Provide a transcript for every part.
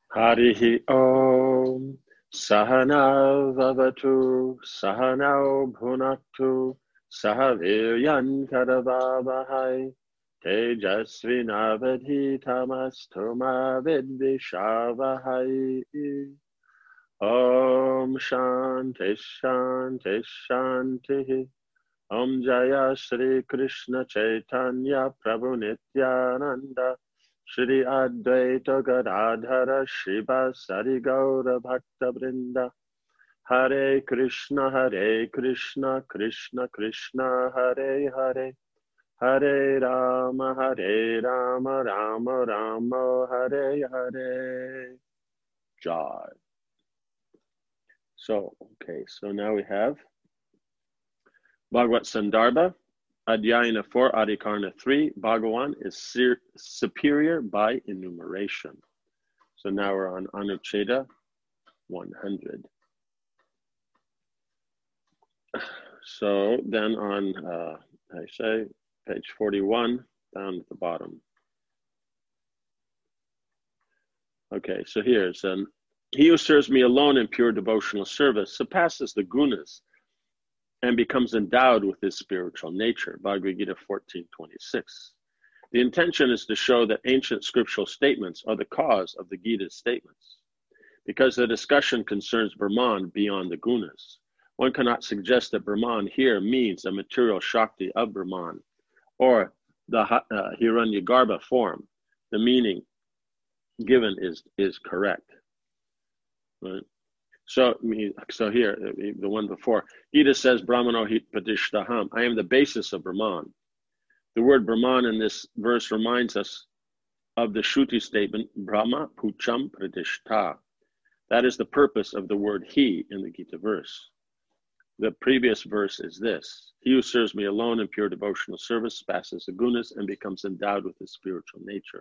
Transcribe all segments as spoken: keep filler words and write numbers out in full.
Harihi Om Sahana Vavatu Sahanao Bhunaktu Sahaviryan Karavavahai Tejasvinavadhitamastoma Vidvishavahai. Om Shanti Shanti Shanti. Om Jaya Shri Krishna Chaitanya Prabhu Nityananda Shri Advaita Gadadhara Shiva Sari Gaura Bhakta Vrinda. Hare Krishna Hare Krishna Krishna Krishna Hare Hare Hare Rama Hare Rama Rama Rama Hare Hare. Jai. So, okay, so now we have Bhagavad Sandarbha, Adhyayana four, Adhikarana three, Bhagavan is superior by enumeration. So now we're on Anucheda one hundred. So then on, uh, I say, page forty-one, down at the bottom. Okay, so here's, um, he who serves me alone in pure devotional service surpasses the gunas and becomes endowed with his spiritual nature. Bhagavad Gita fourteen twenty-six. The intention is to show that ancient scriptural statements are the cause of the Gita's statements. Because the discussion concerns Brahman beyond the gunas, one cannot suggest that Brahman here means a material Shakti of Brahman or the uh, Hiranyagarbha form. The meaning given is, is correct. Right? So, so here, the one before, Gita says, Brahmano hit padishtaham, I am the basis of Brahman. The word Brahman in this verse reminds us of the Shruti statement, Brahma pucham pradishta. That is the purpose of the word he in the Gita verse. The previous verse is this: he who serves me alone in pure devotional service passes the gunas and becomes endowed with his spiritual nature.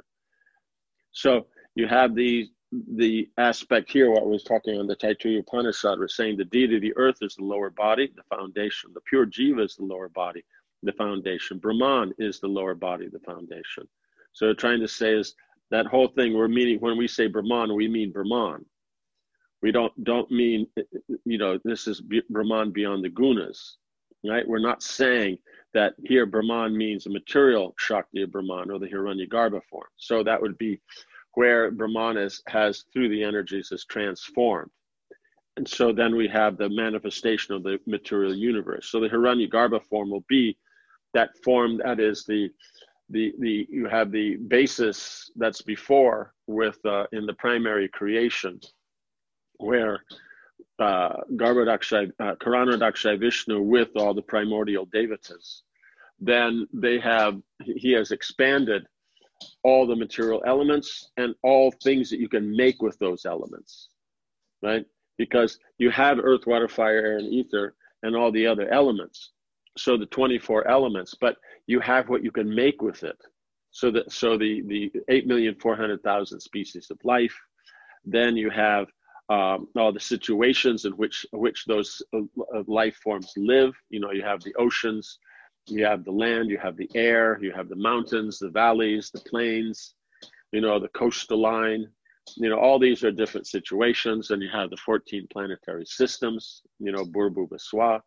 So you have the the aspect here, what was talking on the Taittiriya Upanishad, was saying the deity of the earth is the lower body, the foundation. The pure jiva is the lower body, the foundation. Brahman is the lower body, the foundation. So trying to say is that whole thing we're meaning, when we say Brahman, we mean Brahman. We don't don't mean, you know, this is Brahman beyond the gunas, right? We're not saying that here Brahman means a material Shakti of Brahman or the Hiranyagarbha form. So that would be where Brahman is, has, through the energies, is transformed. And so then we have the manifestation of the material universe. So the Hiranyagarbha form will be that form that is the, the, the you have the basis that's before with, uh, in the primary creation, where uh, Garbhodakshay, uh, Karanodakshay Vishnu with all the primordial devatas, then they have, he has expanded all the material elements and all things that you can make with those elements, right? Because you have earth, water, fire, air, and ether, and all the other elements. So the twenty-four elements, but you have what you can make with it. So that, so the, the eight million four hundred thousand species of life, then you have um, all the situations in which, which those uh, life forms live. You know, you have the oceans, you have the land, you have the air, you have the mountains, the valleys, the plains, you know, the coastal line, you know, all these are different situations. And you have the fourteen planetary systems, you know, Burbu Baswa.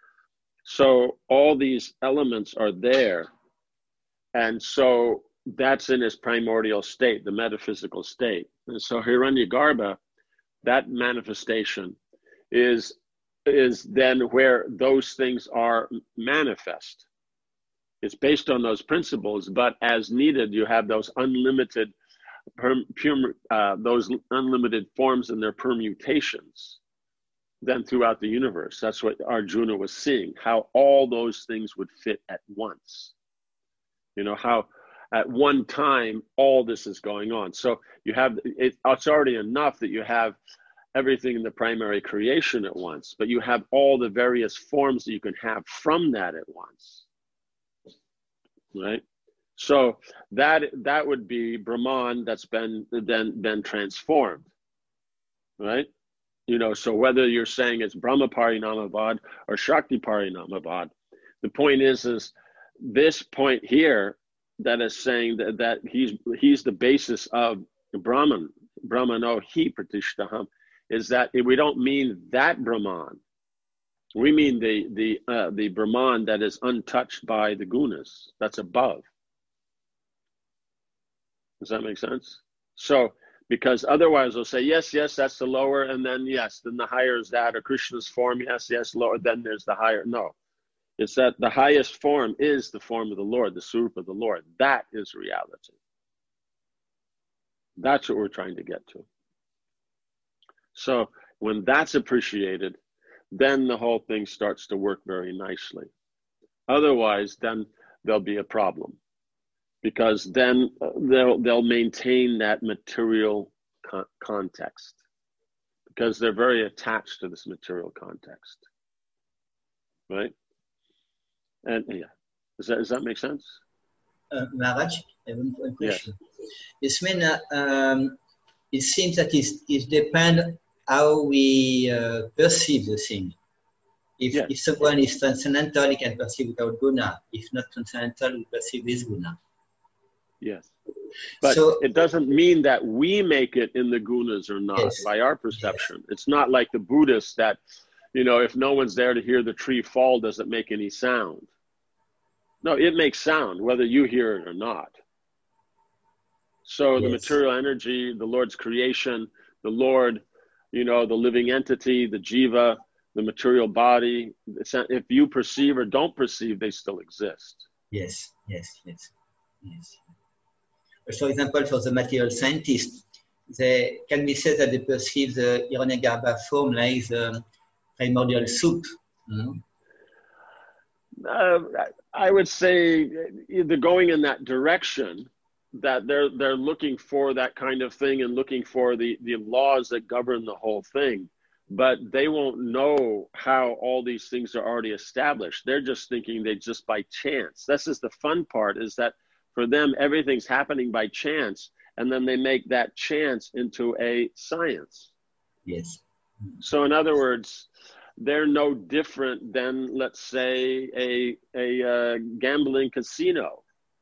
So all these elements are there. And so that's in its primordial state, the metaphysical state. And so Hiranyagarbha, that manifestation is, is then where those things are manifest. It's based on those principles, but as needed, you have those unlimited, per, pure, uh, those unlimited forms and their permutations then throughout the universe. That's what Arjuna was seeing, how all those things would fit at once. You know, how at one time, all this is going on. So you have, it, it's already enough that you have everything in the primary creation at once, but you have all the various forms that you can have from that at once. Right? So that that would be Brahman that's been then been transformed, right? You know, so whether you're saying it's Brahma Parinamavad or Shakti Parinamavad, the point is, is this point here that is saying that, that he's he's the basis of Brahman, Brahmano hi pratishtaham, is that we don't mean that Brahman. We mean the the uh, the Brahman that is untouched by the gunas, that's above. Does that make sense? So, because otherwise they'll say, yes, yes, that's the lower, and then yes, then the higher is that, or Krishna's form, yes, yes, lower, then there's the higher. No, it's that the highest form is the form of the Lord, the Swarup of the Lord. That is reality. That's what we're trying to get to. So when that's appreciated, then the whole thing starts to work very nicely. Otherwise, then there'll be a problem, because then they'll they'll maintain that material con- context, because they're very attached to this material context, right? And yeah, does that does that make sense? Uh, Maharaj, I have one question. Yes. This means uh, um, it seems that it, it depends how we uh, perceive the thing. If, yes. if someone is transcendental, he can perceive without guna. If not transcendental, we perceive with guna. Yes. But so, it doesn't mean that we make it in the gunas or not, yes, by our perception. Yes. It's not like the Buddhists that, you know, if no one's there to hear the tree fall, does it make any sound? No, it makes sound, whether you hear it or not. So yes. The material energy, the Lord's creation, the Lord, you know, the living entity, the jiva, the material body, if you perceive or don't perceive, they still exist. Yes, yes, yes, yes. For example, for the material scientists, they can be said that they perceive the Hiranyagarbha form like the primordial soup. Mm-hmm. Uh, I would say either going in that direction, that they're they're looking for that kind of thing and looking for the, the laws that govern the whole thing, but they won't know how all these things are already established. They're just thinking they just by chance. This is the fun part, is that for them, everything's happening by chance, and then they make that chance into a science. Yes. So in other words, they're no different than, let's say, a, a uh, gambling casino.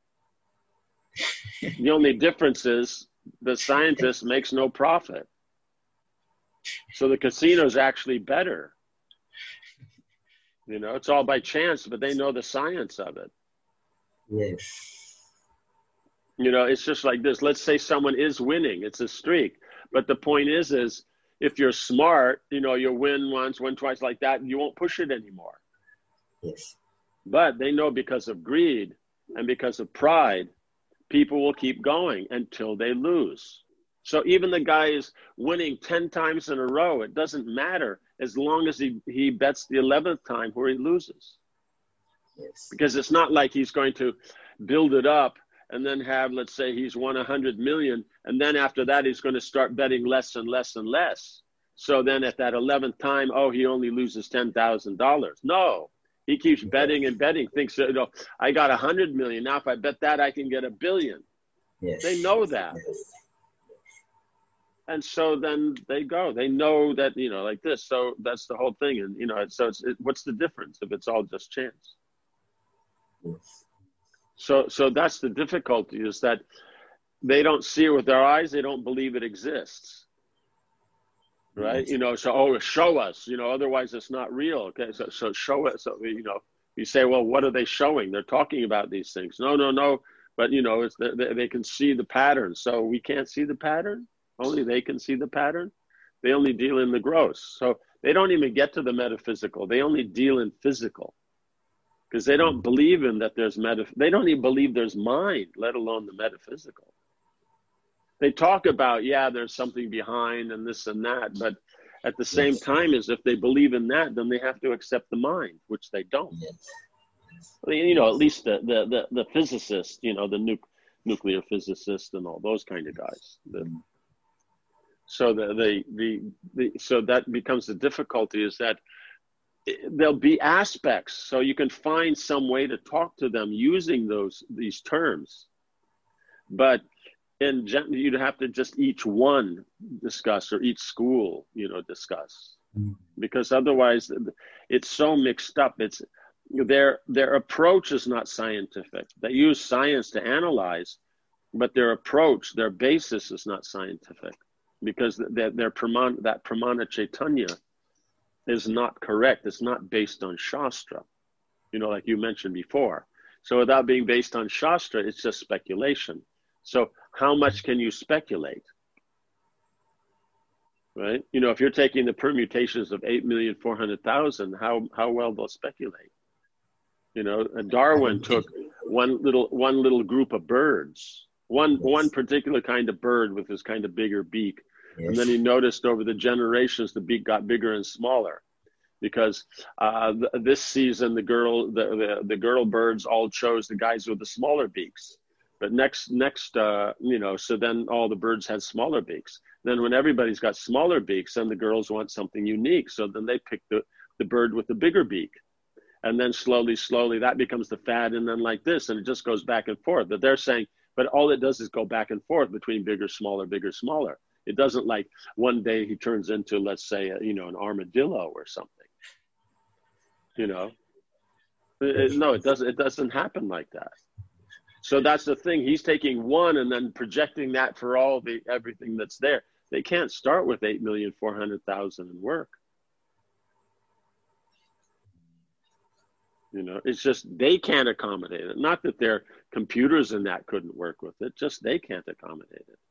The only difference is the scientist makes no profit. So the casino is actually better. You know, it's all by chance, but they know the science of it. Yes. You know, it's just like this. Let's say someone is winning. It's a streak. But the point is, is if you're smart, you know, you'll win once, win twice like that, and you won't push it anymore. Yes. But they know because of greed and because of pride, people will keep going until they lose. So even the guy is winning ten times in a row, it doesn't matter as long as he, he bets the eleventh time where he loses. Yes. Because it's not like he's going to build it up and then have, let's say he's won one hundred million, and then after that he's going to start betting less and less and less. So then at that eleventh time, oh, he only loses ten thousand dollars. No, he keeps betting and betting, thinks, you know, I got one hundred million. Now if I bet that, I can get a billion. Yes. They know that. Yes. And so then they go, they know that, you know, like this. So that's the whole thing. And, you know, so it's, it, what's the difference if it's all just chance? Yes. So, so that's the difficulty, is that they don't see it with their eyes. They don't believe it exists. Right. Yes. You know, so, oh, show us, you know, otherwise it's not real. Okay. So, so show us, so, you know, you say, well, what are they showing? They're talking about these things. No, no, no. But, you know, it's they, they can see the pattern. So we can't see the pattern. Only they can see the pattern. They only deal in the gross. So they don't even get to the metaphysical. They only deal in physical, because they don't believe in that there's meta. They don't even believe there's mind, let alone the metaphysical. They talk about, yeah, there's something behind and this and that. But at the same Yes. time, as if they believe in that, then they have to accept the mind, which they don't. Yes. I mean, you know, at least the, the, the, the physicist, you know, the nu- nuclear physicist and all those kind of guys. The, So the, the the the so that becomes the difficulty, is that there'll be aspects. So you can find some way to talk to them using those these terms, but in gen- you'd have to just each one discuss, or each school, you know, discuss, because otherwise it's so mixed up. It's their their approach is not scientific. They use science to analyze, but their approach, their basis is not scientific, because their, their praman, that pramana chaitanya is not correct. It's not based on Shastra, you know, like you mentioned before. So without being based on Shastra, it's just speculation. So how much can you speculate? Right? You know, if you're taking the permutations of eight million four hundred thousand, how, how well they'll speculate. You know, Darwin took one little one little group of birds, one yes. one particular kind of bird with this kind of bigger beak, yes. and then he noticed over the generations the beak got bigger and smaller, because uh, th this season the girl the, the the girl birds all chose the guys with the smaller beaks, but next next uh, you know, so then all the birds had smaller beaks. Then when everybody's got smaller beaks, then the girls want something unique, so then they pick the the bird with the bigger beak. And then slowly, slowly, that becomes the fad, and then like this, and it just goes back and forth. But they're saying, but all it does is go back and forth between bigger, smaller, bigger, smaller. It doesn't like one day he turns into, let's say, a, you know, an armadillo or something. You know, it, it, no, it doesn't. It doesn't happen like that. So that's the thing. He's taking one and then projecting that for all the everything that's there. They can't start with eight million four hundred thousand and work. You know, it's just they can't accommodate it. Not that their computers and that couldn't work with it, just they can't accommodate it.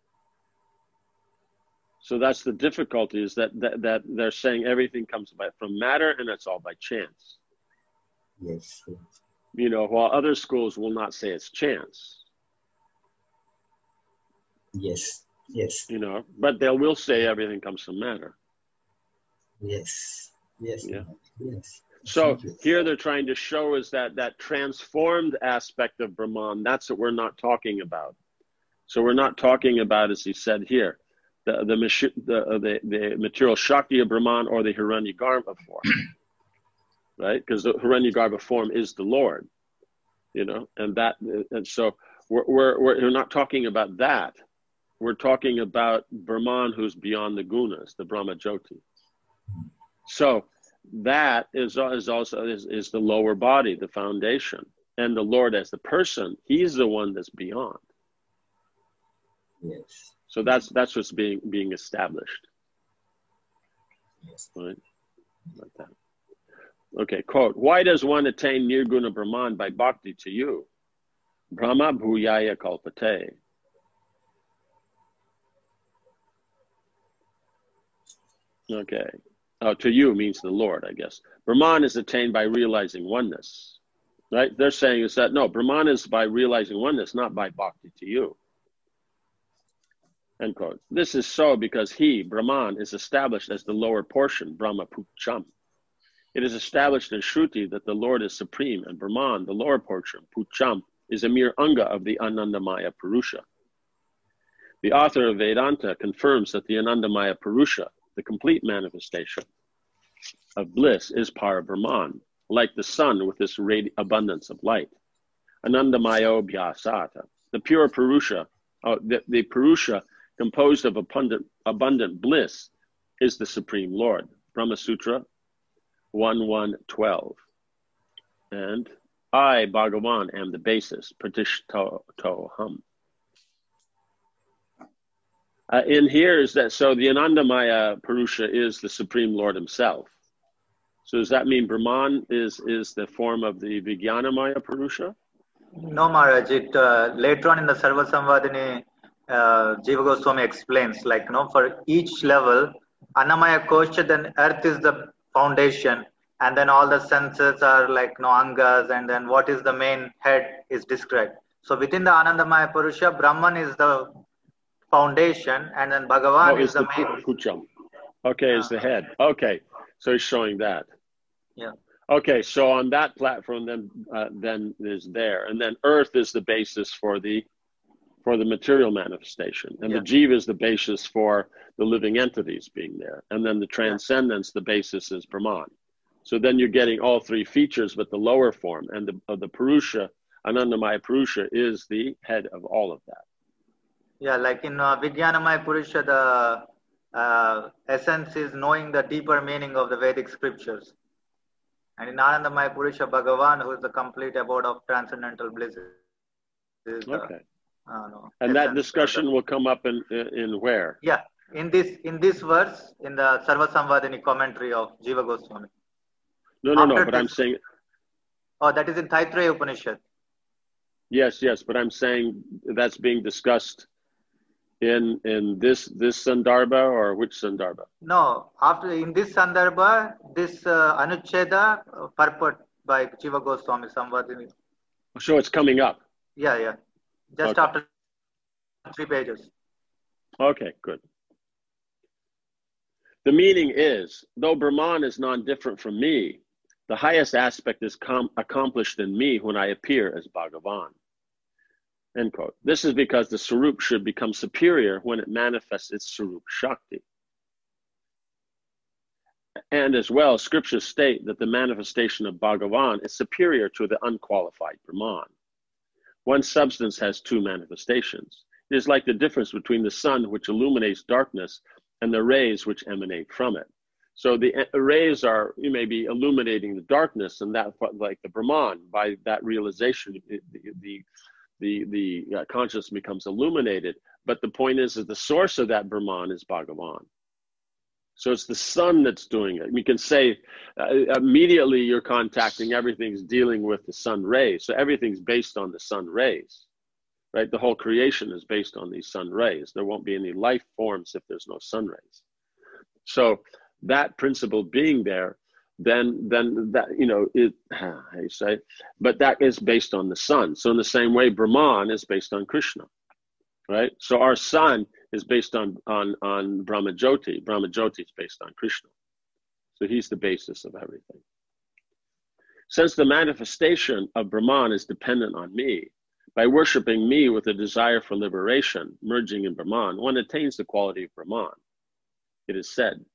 So that's the difficulty, is that that, that they're saying everything comes by, from matter, and it's all by chance. Yes. You know, while other schools will not say it's chance. Yes, yes. You know, but they will say everything comes from matter. Yes, yes, yeah. yes. So here they're trying to show is that that transformed aspect of Brahman, that's what we're not talking about. So we're not talking about, as he said here, the the the, the, the material Shakti of Brahman or the Hiranyagarbha form, right? Because the Hiranyagarbha form is the Lord, you know, and that, and so we're, we're, we're not talking about that. We're talking about Brahman who's beyond the gunas, the Brahma Jyoti. So that is, is also is, is the lower body, the foundation, and the Lord as the person, he's the one that's beyond. Yes. So that's that's what's being being established. Yes. Right? Like that. Okay, quote, why does one attain Nirguna Brahman by bhakti to you? Brahma bhuyaya kalpate. Okay. Oh, to you means the Lord, I guess. Brahman is attained by realizing oneness. Right? They're saying is that, no, Brahman is by realizing oneness, not by bhakti to you. End quote. This is so because he, Brahman, is established as the lower portion, Brahma Pucham. It is established in Shruti that the Lord is supreme, and Brahman, the lower portion, Pucham, is a mere anga of the Anandamaya Purusha. The author of Vedanta confirms that the Anandamaya Purusha, the complete manifestation of bliss, is para Brahman, like the sun with this abundance of light. Anandamayo Bhyasata. The pure Purusha, oh, the, the Purusha composed of abundant, abundant bliss, is the Supreme Lord. Brahma Sutra one one twelve. And I, Bhagavan, am the basis, Pratishtoham. Uh, in here is that, so the Anandamaya Purusha is the Supreme Lord himself. So does that mean Brahman is, is the form of the Vijnanamaya Purusha? No, Maharaj. It, uh, later on in the Sarva Samvadini, uh, Jiva Goswami explains, like, you know, for each level, Annamaya Kosha, then earth is the foundation, and then all the senses are like, you know, angas, and then what is the main head is described. So within the Anandamaya Purusha, Brahman is the foundation, and then Bhagavan oh, is the, the main. Pucham. Okay, yeah. Is the head. Okay, so he's showing that. Yeah. Okay, so on that platform, then uh, then is there, and then earth is the basis for the for the material manifestation, and yeah. the jiva is the basis for the living entities being there, and then the transcendence, yeah. the basis is Brahman. So then you're getting all three features, but the lower form, and the of the Purusha, Anandamaya Purusha, is the head of all of that. Yeah, like in uh, Vijnanamaya Purusha, the uh, essence is knowing the deeper meaning of the Vedic scriptures. And in Anandamaya Purusha, Bhagavan, who is the complete abode of transcendental bliss. Is the, okay. Uh, no. And that Essence, discussion uh, will come up in, in, in where? Yeah, in this in this verse, in the Sarva Samvadini commentary of Jiva Goswami. No, no, no, After but I'm this- saying, Oh, that is in Taittiriya Upanishad. yes, yes, but I'm saying that's being discussed in in this this Sandarbha, or which Sandarbha? No, after in this Sandarbha, this uh, Anucheda uh, purport by Jiva Goswami Samvadini. So it's coming up. Yeah, yeah. Just Okay. after three pages. Okay, good. The meaning is, though Brahman is non-different from me, the highest aspect is com- accomplished in me when I appear as Bhagavan. End quote. This is because the Sarup should become superior when it manifests its Sarup Shakti. And as well, scriptures state that the manifestation of Bhagavan is superior to the unqualified Brahman. One substance has two manifestations. It is like the difference between the sun, which illuminates darkness, and the rays which emanate from it. So the rays are, you may be illuminating the darkness, and that, like the Brahman, by that realization, the the the, the uh, consciousness becomes illuminated. But the point is that the source of that Brahman is Bhagavan. So it's the sun that's doing it. We can say uh, immediately you're contacting, everything's dealing with the sun rays. So everything's based on the sun rays, right? The whole creation is based on these sun rays. There won't be any life forms if there's no sun rays. So that principle being there, then then that, you know, it, how you say, but that is based on the sun. So in the same way, Brahman is based on Krishna, right? So our sun is based on on on Brahma Jyoti. Brahma Jyoti is based on Krishna. So he's the basis of everything. Since the manifestation of Brahman is dependent on me, by worshipping me with a desire for liberation, merging in Brahman, one attains the quality of Brahman. It is said,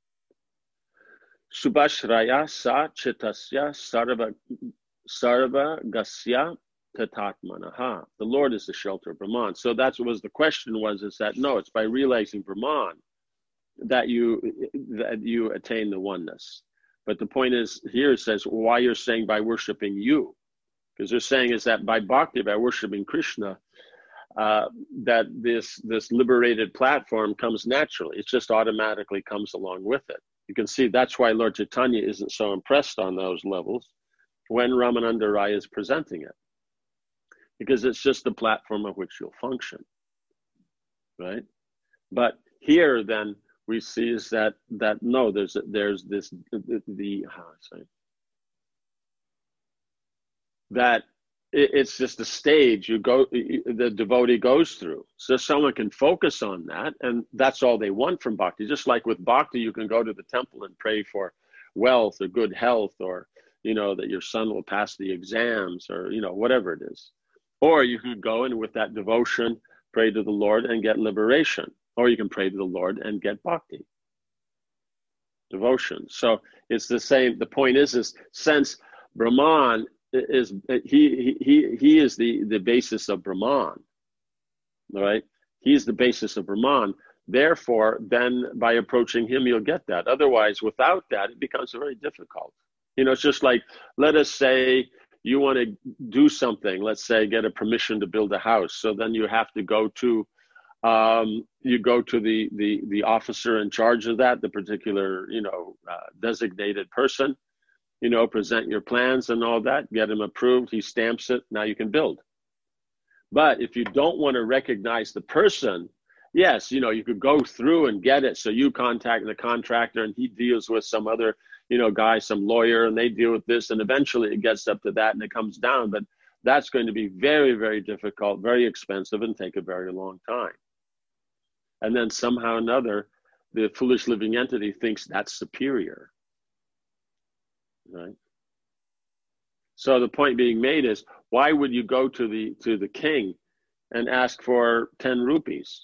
Subhashraya sa chitasya sarva, sarva gasya tatatmanaha. The Lord is the shelter of Brahman. So that's what was the question was, is that no, it's by realizing Brahman that you that you attain the oneness. But the point is, here it says why you're saying by worshiping you. Because they're saying is that by bhakti, by worshiping Krishna, uh, that this this liberated platform comes naturally. It just automatically comes along with it. You can see that's why Lord Chaitanya isn't so impressed on those levels when Ramananda Rai is presenting it. Because it's just the platform of which you'll function, right? But here then we see is that that no, there's there's this the, the how I say that it, it's just a stage you go the devotee goes through, so someone can focus on that, and that's all they want from bhakti. Just like with bhakti, you can go to the temple and pray for wealth or good health, or you know that your son will pass the exams, or you know whatever it is. Or you can go and with that devotion pray to the Lord and get liberation, or you can pray to the Lord and get bhakti, devotion. So it's the same. The point is, is since Brahman is he he he is the the basis of Brahman, right? He's the basis of Brahman. Therefore, then by approaching him, you'll get that. Otherwise, without that, it becomes very difficult. You know, it's just like, let us say you want to do something. Let's say get a permission to build a house. So then you have to go to um, you go to the the the officer in charge of that, the particular you know uh, designated person. You know, present your plans and all that, get him approved, he stamps it, now you can build. But if you don't want to recognize the person, yes, you know, you could go through and get it. So you contact the contractor and he deals with some other, you know, guy, some lawyer, and they deal with this. And eventually it gets up to that and it comes down. But that's going to be very, very difficult, very expensive, and take a very long time. And then somehow or another, the foolish living entity thinks that's superior. Right. So the point being made is, why would you go to the to the king and ask for ten rupees?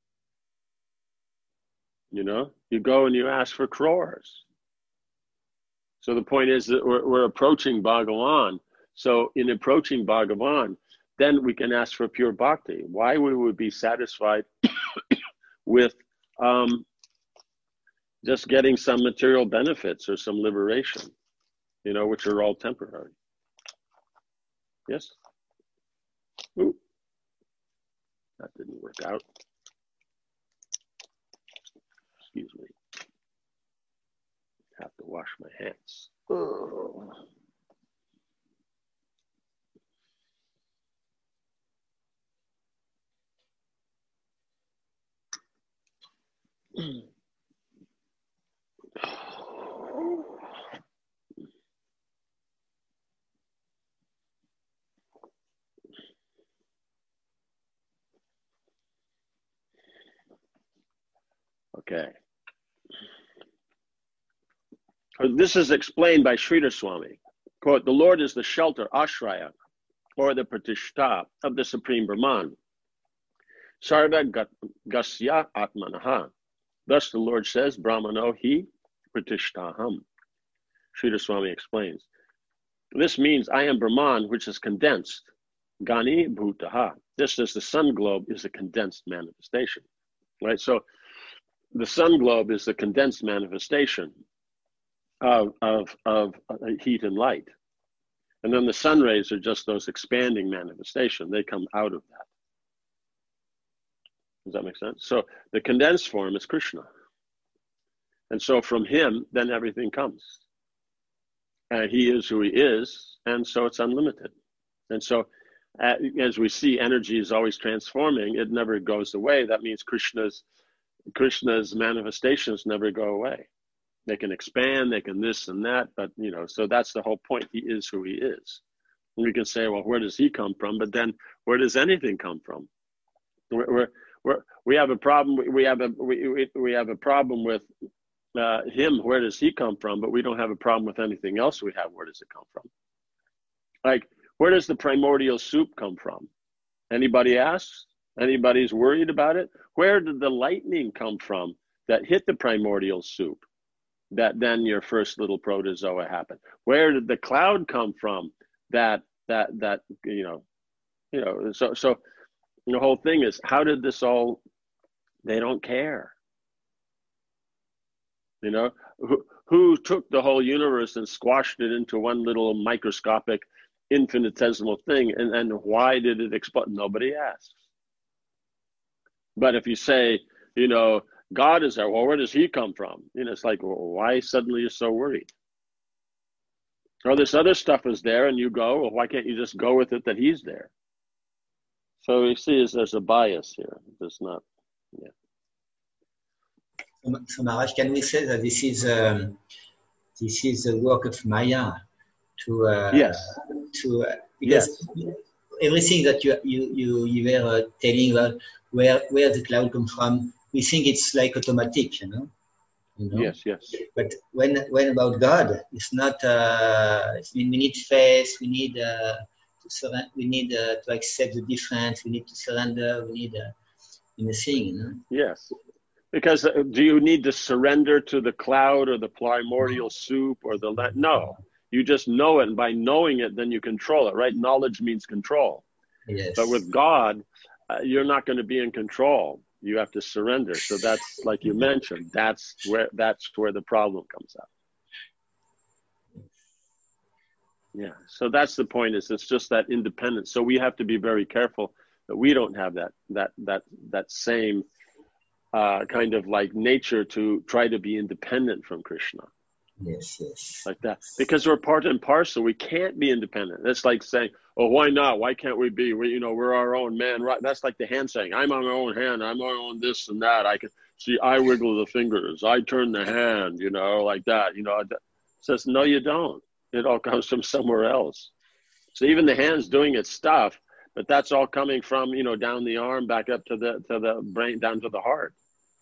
You know, you go and you ask for crores. So the point is that we're, we're approaching Bhagavan. So in approaching Bhagavan, then we can ask for pure bhakti. Why would we be satisfied with um, just getting some material benefits or some liberation? You know, which are all temporary. Yes? Ooh. That didn't work out. Excuse me. Have to wash my hands. Oh. Okay. This is explained by Sridhar Swami. Quote, the Lord is the shelter, ashraya, or the pratishta of the Supreme Brahman. Sarva gasya atmanaha. Thus the Lord says, Brahmano hi pratishtaham. Sridhar Swami explains. This means I am Brahman, which is condensed. Gani bhutaha. This is the sun globe is a condensed manifestation. Right? So the sun globe is the condensed manifestation of, of, of heat and light. And then the sun rays are just those expanding manifestation. They come out of that. Does that make sense? So the condensed form is Krishna. And so from him, then everything comes. And he is who he is, and so it's unlimited. And so uh, as we see, energy is always transforming. It never goes away. That means Krishna's Krishna's manifestations never go away. They can expand, they can this and that, but, you know, so that's the whole point. He is who he is. And we can say, well, where does he come from? But then where does anything come from? We're, we're, we're, we have a problem. We have a, we, we, we have a problem with uh, him. Where does he come from? But we don't have a problem with anything else we have. Where does it come from? Like, where does the primordial soup come from? Anybody asks? Anybody's worried about it? Where did the lightning come from that hit the primordial soup? That then your first little protozoa happened. Where did the cloud come from? That that that you know, you know. So so the whole thing is, how did this all? They don't care. You know, who who took the whole universe and squashed it into one little microscopic, infinitesimal thing, and and why did it explode? Nobody asks. But if you say, you know, God is there, well, where does he come from? You know, it's like, well, why suddenly you're so worried? Or this other stuff is there, and you go, well, why can't you just go with it that he's there? So you see, is there's a bias here. There's not, yeah. So Maharaj, can we say that this is um, this is the work of Maya to uh, yes to uh, because yes. everything that you you you, you were uh, telling about where where the cloud comes from, we think it's like automatic, you know. You know? Yes, yes. But when when about God, it's not. Uh, we need faith. We need uh, to surrender. We need uh, to accept the difference. We need to surrender. We need uh, in the thing, you know. Yes, because uh, do you need to surrender to the cloud or the primordial soup or the land? No, you just know it, and by knowing it, then you control it. Right? Knowledge means control. Yes. But with God, uh, you're not going to be in control. You have to surrender. So that's, like you mentioned, that's where that's where the problem comes up. Yeah. So that's the point. Is it's just that independence. So we have to be very careful that we don't have that that that that same uh, kind of like nature to try to be independent from Krishna. Yes, yes. Like that, because we're part and parcel. We can't be independent. That's like saying, "Oh, why not? Why can't we be? We, you know, we're our own man." Right? That's like the hand saying, "I'm on my own hand. I'm on my own this and that. I can see. I wiggle the fingers. I turn the hand. You know, like that. You know." It says, "No, you don't. It all comes from somewhere else." So even the hand's doing its stuff, but that's all coming from, you know, down the arm, back up to the to the brain, down to the heart.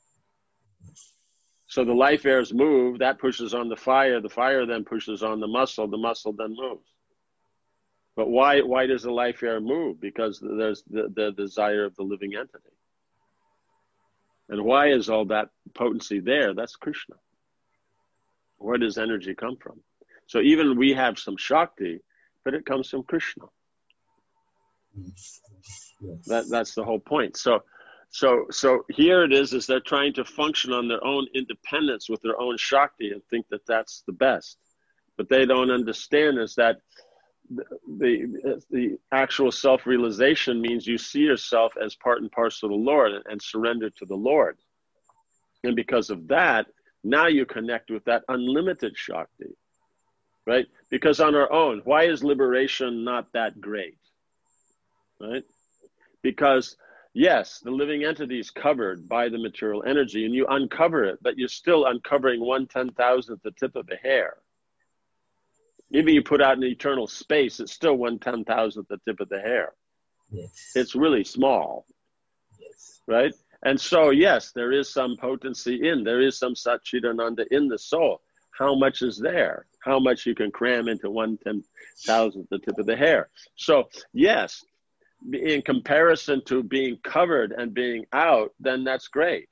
So the life airs move, that pushes on the fire, the fire then pushes on the muscle, the muscle then moves. But why why does the life air move? Because there's the, the desire of the living entity. And why is all that potency there? That's Krishna. Where does energy come from? So even we have some Shakti, but it comes from Krishna. Yes. Yes. That that's the whole point. So So, so here it is, is they're trying to function on their own independence with their own Shakti and think that that's the best. But they don't understand is that the, the, the actual self-realization means you see yourself as part and parcel of the Lord and, and surrender to the Lord. And because of that, now you connect with that unlimited Shakti, right? Because on our own, why is liberation not that great, right? Because yes, the living entity is covered by the material energy and you uncover it, but you're still uncovering one ten thousandth the tip of a hair. Even you put out in eternal space, it's still one ten thousandth the tip of the hair. Yes. It's really small, Yes. right? And so, yes, there is some potency in, there is some Satchidananda in the soul. How much is there? How much you can cram into one ten thousandth the tip of the hair. So, yes, in comparison to being covered and being out, then that's great.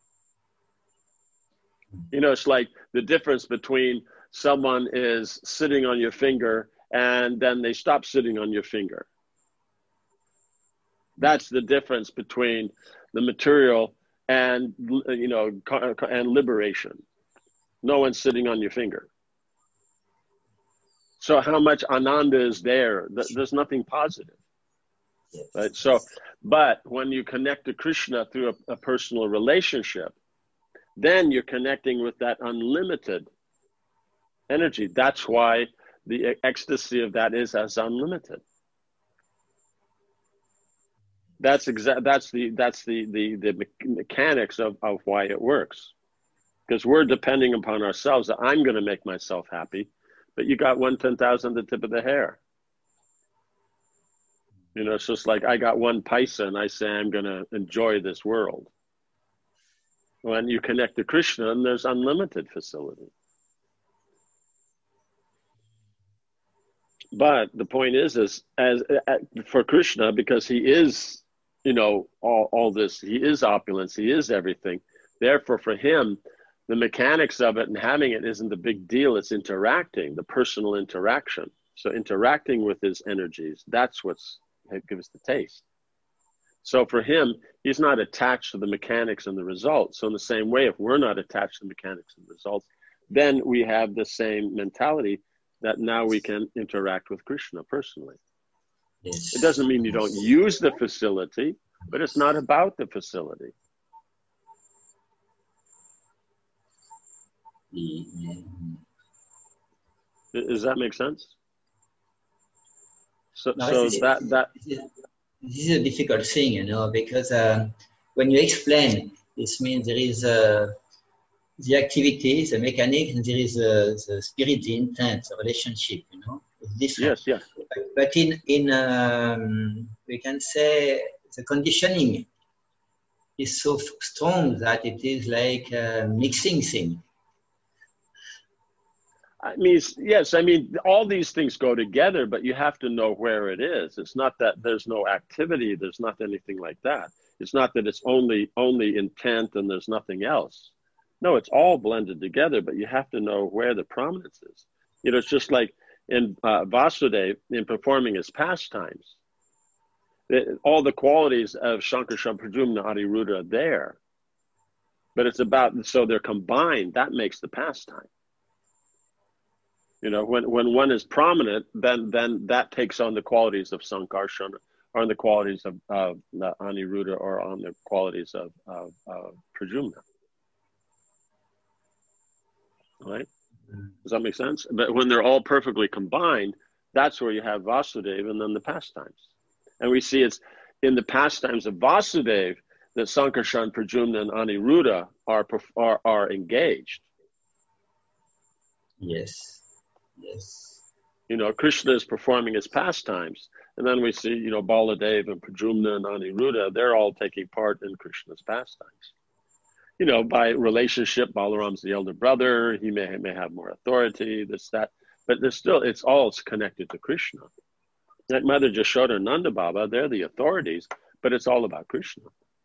You know, it's like the difference between someone is sitting on your finger and then they stop sitting on your finger. That's the difference between the material and, you know, and liberation. No one's sitting on your finger. So how much ananda is there? There's nothing positive. Right? So, but when you connect to Krishna through a, a personal relationship, then you're connecting with that unlimited energy. That's why the ecstasy of that is as unlimited. That's exact. That's the that's the the the mechanics of of why it works, because we're depending upon ourselves. That I'm going to make myself happy, but you got one ten thousand the tip of the hair. You know, it's just like I got one paisa and I say I'm going to enjoy this world. When you connect to Krishna, and there's unlimited facility. But the point is, is as uh, for Krishna, because he is, you know, all, all this, he is opulence, he is everything. Therefore, for him, the mechanics of it and having it isn't the big deal. It's interacting, the personal interaction. So interacting with his energies, that's what's it gives the taste. So for him, he's not attached to the mechanics and the results. So in the same way, if we're not attached to the mechanics and results, then we have the same mentality that now we can interact with Krishna personally. Yes. It doesn't mean you don't use the facility, but it's not about the facility. Mm-hmm. Does that make sense? So, no, so this, that that this is a difficult thing, you know, because uh, when you explain, this means there is uh, the activity, the mechanics, and there is uh, the spirit, the intent, the relationship, you know. It's different. Yes, yes. But, but in in um, we can say the conditioning is so strong that it is like a mixing thing. I mean, yes, I mean, all these things go together, but you have to know where it is. It's not that there's no activity, there's not anything like that. It's not that it's only only intent and there's nothing else. No, it's all blended together, but you have to know where the prominence is. You know, it's just like in uh, Vasudeva, in performing his pastimes, it, all the qualities of Shankarshan, Pradyumna, Aniruddha are there. But it's about, so they're combined, that makes the pastime. You know, when, when one is prominent, then then that takes on the qualities of Sankarshan, or on the qualities of uh, Aniruddha, or on the qualities of, of, of Pradyumna. Right? Does that make sense? But when they're all perfectly combined, that's where you have Vasudeva and then the pastimes. And we see it's in the pastimes of Vasudeva that Sankarshan, Pradyumna, and Aniruddha are, are, are engaged. Yes. Yes. You know, Krishna is performing his pastimes. And then we see, you know, Baladeva and Pradyumna and Aniruddha, they're all taking part in Krishna's pastimes. You know, by relationship, Balaram's the elder brother, he may, may have more authority, this, that. But there's still, it's all connected to Krishna. Like Mother Jashoda and Nanda Baba, they're the authorities, but it's all about Krishna.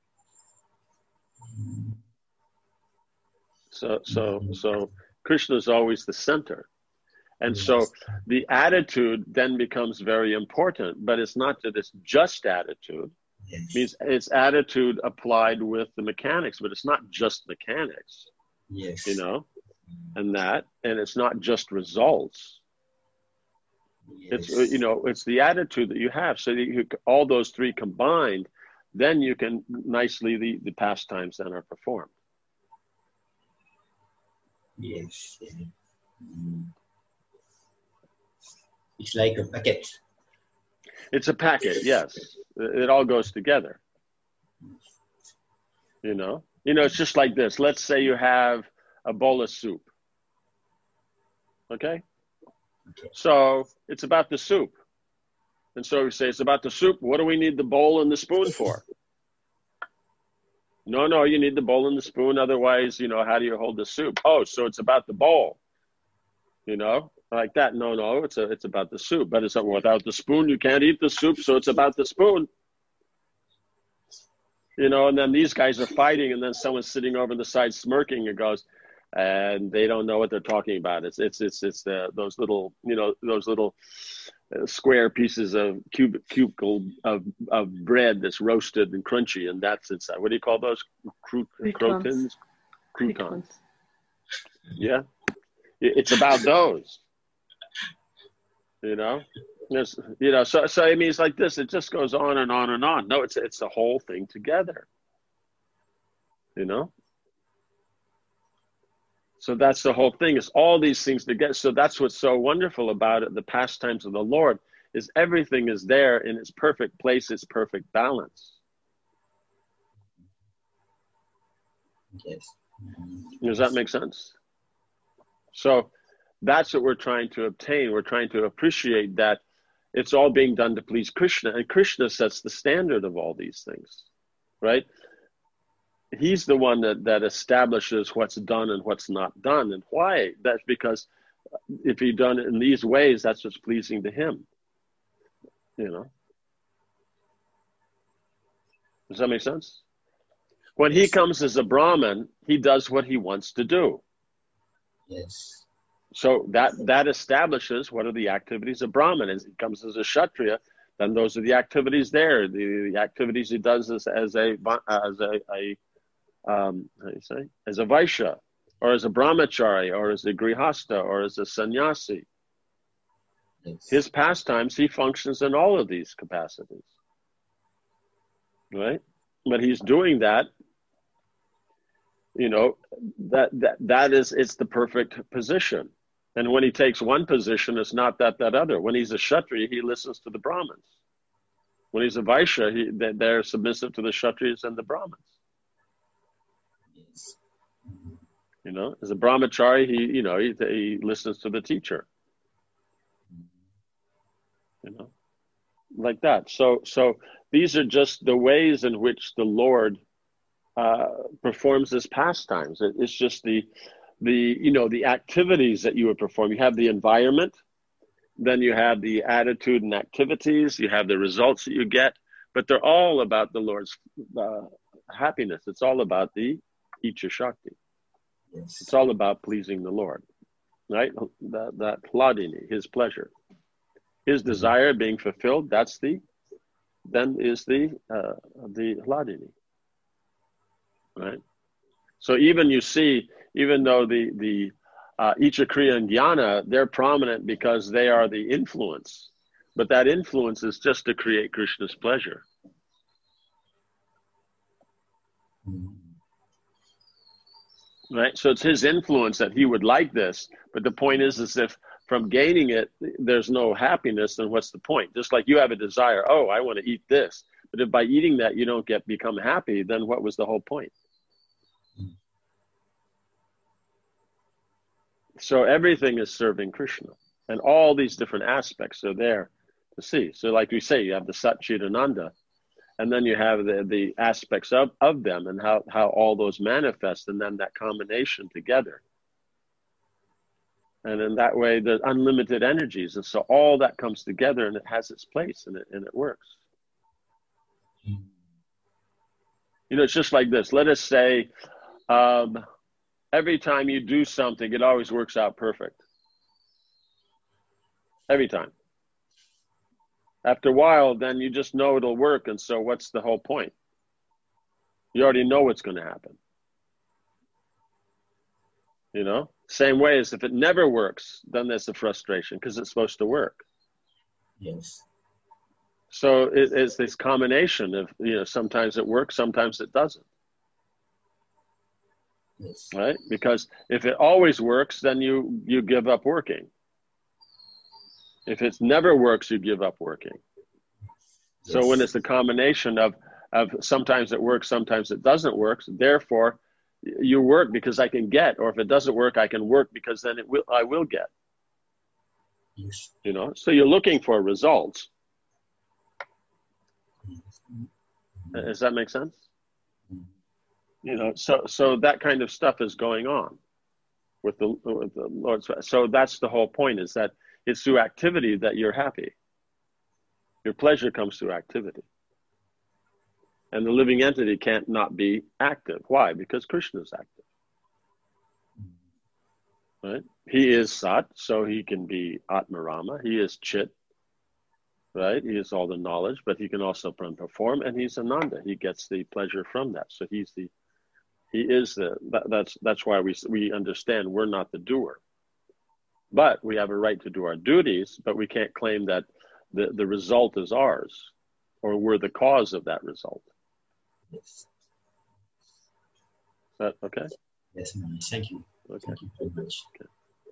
So, so, so Krishna is always the center. And yes. So the attitude then becomes very important, but it's not that it's just attitude. Yes. It means it's attitude applied with the mechanics, but it's not just mechanics. Yes. You know, and that, and it's not just results. It's, you know, it's the attitude that you have. So that you, all those three combined, then you can nicely, the, the pastimes then are performed. Yes. It's like a packet. It's a packet, yes. It all goes together. You know, you know, it's just like this. Let's say you have a bowl of soup. Okay? Okay. So it's about the soup. And so we say, it's about the soup. What do we need the bowl and the spoon for? No, no, you need the bowl and the spoon. Otherwise, you know, how do you hold the soup? Oh, so it's about the bowl. You know, like that. No, no, it's a, it's about the soup. But it's without the spoon, you can't eat the soup. So it's about the spoon. You know, and then these guys are fighting, and then someone's sitting over the side smirking and goes, and they don't know what they're talking about. It's it's it's it's the those little, you know, those little uh, square pieces of cube cubicle of of bread that's roasted and crunchy, and that's inside. What do you call those? Cru- croutons, croutons. Yeah, it's about those. You know. There's, you know, so so I mean, it's like this. It just goes on and on and on. No, it's it's the whole thing together. You know. So that's the whole thing. Is all these things together. So that's what's so wonderful about it. The pastimes of the Lord is everything is there in its perfect place, its perfect balance. Yes. Does that make sense? So that's what we're trying to obtain. We're trying to appreciate that. It's all being done to please Krishna, and Krishna sets the standard of all these things, right? He's the one that, that establishes what's done and what's not done. And why? That's because if he done it in these ways, that's what's pleasing to him, you know? Does that make sense? When he comes as a Brahmin, he does what he wants to do. Yes. So that that establishes what are the activities of Brahman. As he comes as a Kshatriya, then those are the activities there. The, the activities he does as, as a as a, a um, how do you say as a Vaishya, or as a Brahmachari, or as a Grihastha, or as a sannyasi. Yes. His pastimes, he functions in all of these capacities, right? But he's doing that. You know, that that that is it's the perfect position. And when he takes one position, it's not that that other. When he's a Kshatriya, he listens to the Brahmins. When he's a Vaishya, he, they're submissive to the Kshatriyas and the Brahmins. Yes. You know, as a Brahmachari, he, you know, he, he listens to the teacher. You know, like that. So, so these are just the ways in which the Lord uh, performs his pastimes. It, it's just the, the, you know, the activities that you would perform. You have the environment, then you have the attitude and activities, you have the results that you get, but they're all about the Lord's uh, happiness. It's all about the Icha Shakti. Yes. It's all about pleasing the Lord, right? That, that Hladini, his pleasure. His desire being fulfilled, that's the, then is the, uh, the Hladini, right? So even you see, even though the, the uh, Icha, Kriya, and Jnana, they're prominent because they are the influence, but that influence is just to create Krishna's pleasure. Right? So it's his influence that he would like this, but the point is, is if from gaining it, there's no happiness, then what's the point? Just like you have a desire, oh, I want to eat this, but if by eating that you don't get become happy, then what was the whole point? So everything is serving Krishna, and all these different aspects are there to see. So like we say, you have the Sat Chit Ananda, and then you have the, the aspects of, of them and how, how all those manifest, and then that combination together. And in that way, there's unlimited energies. And so all that comes together and it has its place and it, and it works. You know, it's just like this. Let us say, um, every time you do something, it always works out perfect. Every time. After a while, then you just know it'll work. And so what's the whole point? You already know what's going to happen. You know? Same way as if it never works, then there's the frustration because it's supposed to work. Yes. So it, it's this combination of, you know, sometimes it works, sometimes it doesn't. Yes. Right? Because if it always works, then you, you give up working. If it never works, you give up working. So Yes. when it's the combination of, of sometimes it works, sometimes it doesn't work, therefore you work because I can get, or if it doesn't work, I can work because then it will, I will get. Yes. You know, so you're looking for results. Does that make sense? You know, so so that kind of stuff is going on with the with the Lord's. So that's the whole point, is that it's through activity that you're happy. Your pleasure comes through activity. And the living entity can't not be active. Why? Because Krishna is active. Right? He is Sat, so he can be Atmarama. He is Chit, right? He is all the knowledge, but he can also perform, and he's Ananda. He gets the pleasure from that. So he's the, he is the, that, that's that's why we we understand we're not the doer. But we have a right to do our duties, but we can't claim that the, the result is ours, or we're the cause of that result. Yes. Is that okay? Yes, Maharaj. Thank you. Okay. Thank you very much. Okay.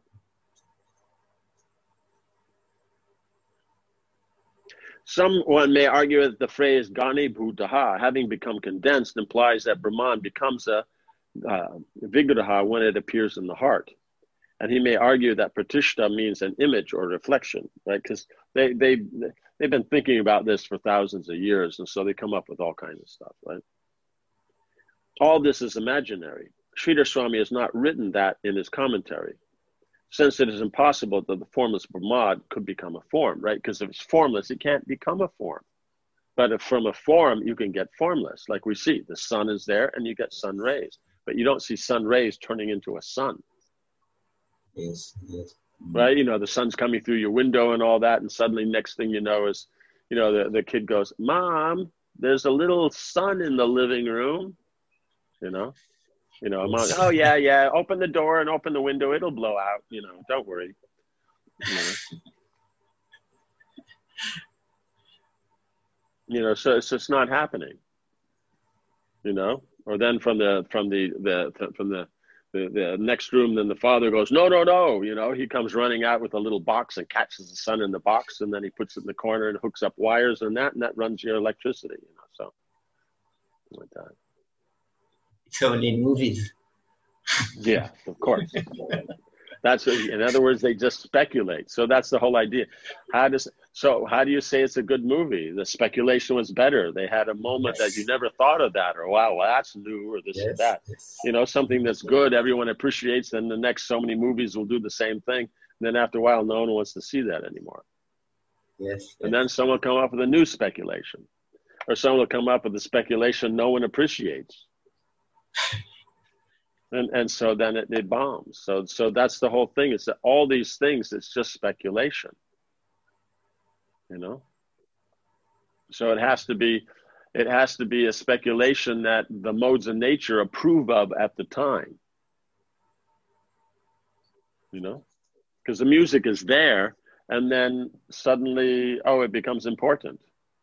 Someone may argue that the phrase Gani Bhutaha, having become condensed, implies that Brahman becomes a uh, Vigraha when it appears in the heart. And he may argue that Pratishta means an image or reflection, right? Because they, they, they've been thinking about this for thousands of years, and so they come up with all kinds of stuff, right? All this is imaginary. Sridhar Swami has not written that in his commentary, since it is impossible that the formless Brahman could become a form, right? Because if it's formless, it can't become a form. But if from a form, you can get formless. Like we see, the sun is there and you get sun rays, but you don't see sun rays turning into a sun. Yes, yes. Mm-hmm. Right? You know, the sun's coming through your window and all that, and suddenly next thing you know is, you know, the, the kid goes, Mom, there's a little sun in the living room, you know? You know, I'm on, oh yeah, yeah, open the door and open the window, it'll blow out, you know, don't worry. You know, you know so it's just not happening. You know? Or then from the from the, the from the, the the next room, then the father goes, no, no, no, you know, he comes running out with a little box and catches the sun in the box, and then he puts it in the corner and hooks up wires and that, and that runs your electricity, you know, so like that. It's only in movies. Yeah, of course. That's, in other words, they just speculate. So that's the whole idea. How does so? How do you say it's a good movie? The speculation was better. They had a moment yes. that you never thought of that, or wow, well, that's new, or this yes. or that. Yes. You know, something that's good, everyone appreciates. Then the next so many movies will do the same thing. And then after a while, no one wants to see that anymore. Yes. yes. And then someone will come up with a new speculation, or someone will come up with a speculation no one appreciates. And and so then it, it bombs. So so that's the whole thing. It's that all these things, it's just speculation. You know? So it has to be it has to be a speculation that the modes of nature approve of at the time. You know? Because the music is there, and then suddenly, oh, it becomes important.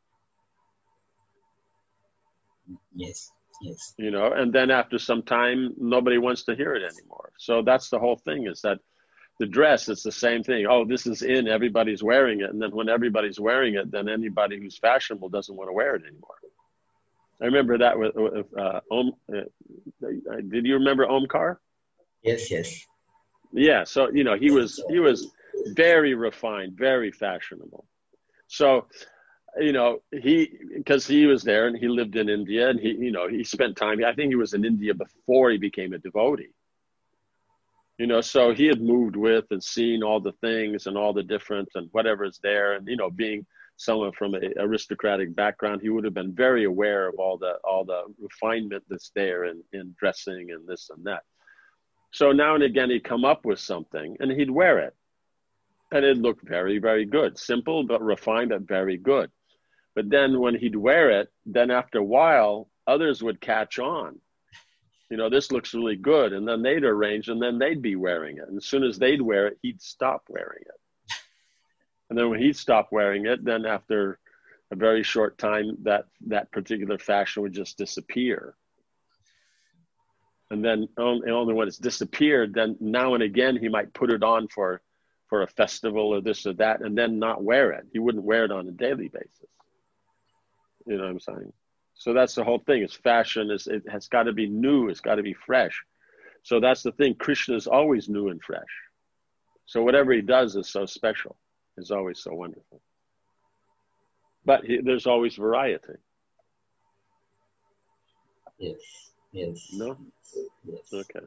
Yes. Yes. You know, and then after some time, nobody wants to hear it anymore. So that's the whole thing, is that the dress, it's the same thing. Oh, this is in, everybody's wearing it. And then when everybody's wearing it, then anybody who's fashionable doesn't want to wear it anymore. I remember that with, with uh, Om. Uh, did you remember Omkar? Yes, yes. Yeah. So, you know, he was, he was very refined, very fashionable. So, you know, he, because he was there and he lived in India, and he, you know, he spent time, I think he was in India before he became a devotee. You know, so he had moved with and seen all the things and all the different and whatever's there. And, you know, being someone from an aristocratic background, he would have been very aware of all the, all the refinement that's there in, in dressing and this and that. So now and again, he'd come up with something and he'd wear it. And it looked very, very good. Simple, but refined, but very good. But then when he'd wear it, then after a while, others would catch on. You know, this looks really good. And then they'd arrange, and then they'd be wearing it. And as soon as they'd wear it, he'd stop wearing it. And then when he'd stop wearing it, then after a very short time, that, that particular fashion would just disappear. And then only, only when it's disappeared, then now and again, he might put it on for, for a festival or this or that, and then not wear it. He wouldn't wear it on a daily basis. You know what I'm saying? So that's the whole thing. It's fashion. Is it has got to be new. It's got to be fresh. So that's the thing. Krishna is always new and fresh. So whatever he does is so special. Is always so wonderful. But he, there's always variety. Yes. Yes. No? Yes. Okay.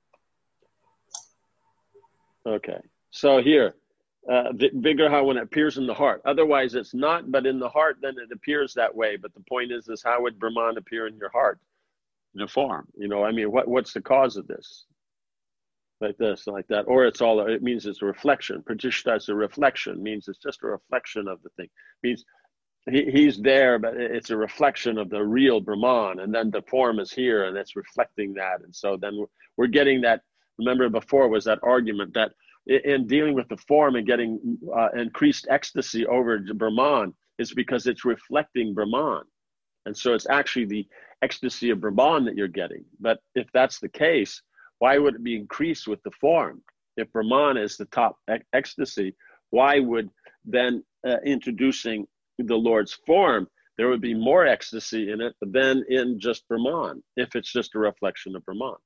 Okay. So here, uh, Vigraha when it appears in the heart. Otherwise it's not, but in the heart then it appears that way. But the point is, is how would Brahman appear in your heart? In a form. You know, I mean, what, what's the cause of this? Like this, like that. Or it's all, it means it's a reflection. Pratishta is a reflection, means it's just a reflection of the thing. Means He, he's there, but it's a reflection of the real Brahman, and then the form is here, and it's reflecting that. And so then we're getting that. Remember before was that argument that in dealing with the form and getting uh, increased ecstasy over Brahman is because it's reflecting Brahman. And so it's actually the ecstasy of Brahman that you're getting. But if that's the case, why would it be increased with the form? If Brahman is the top ec- ecstasy, why would then uh, introducing the Lord's form, there would be more ecstasy in it than in just Brahman, if it's just a reflection of Brahman.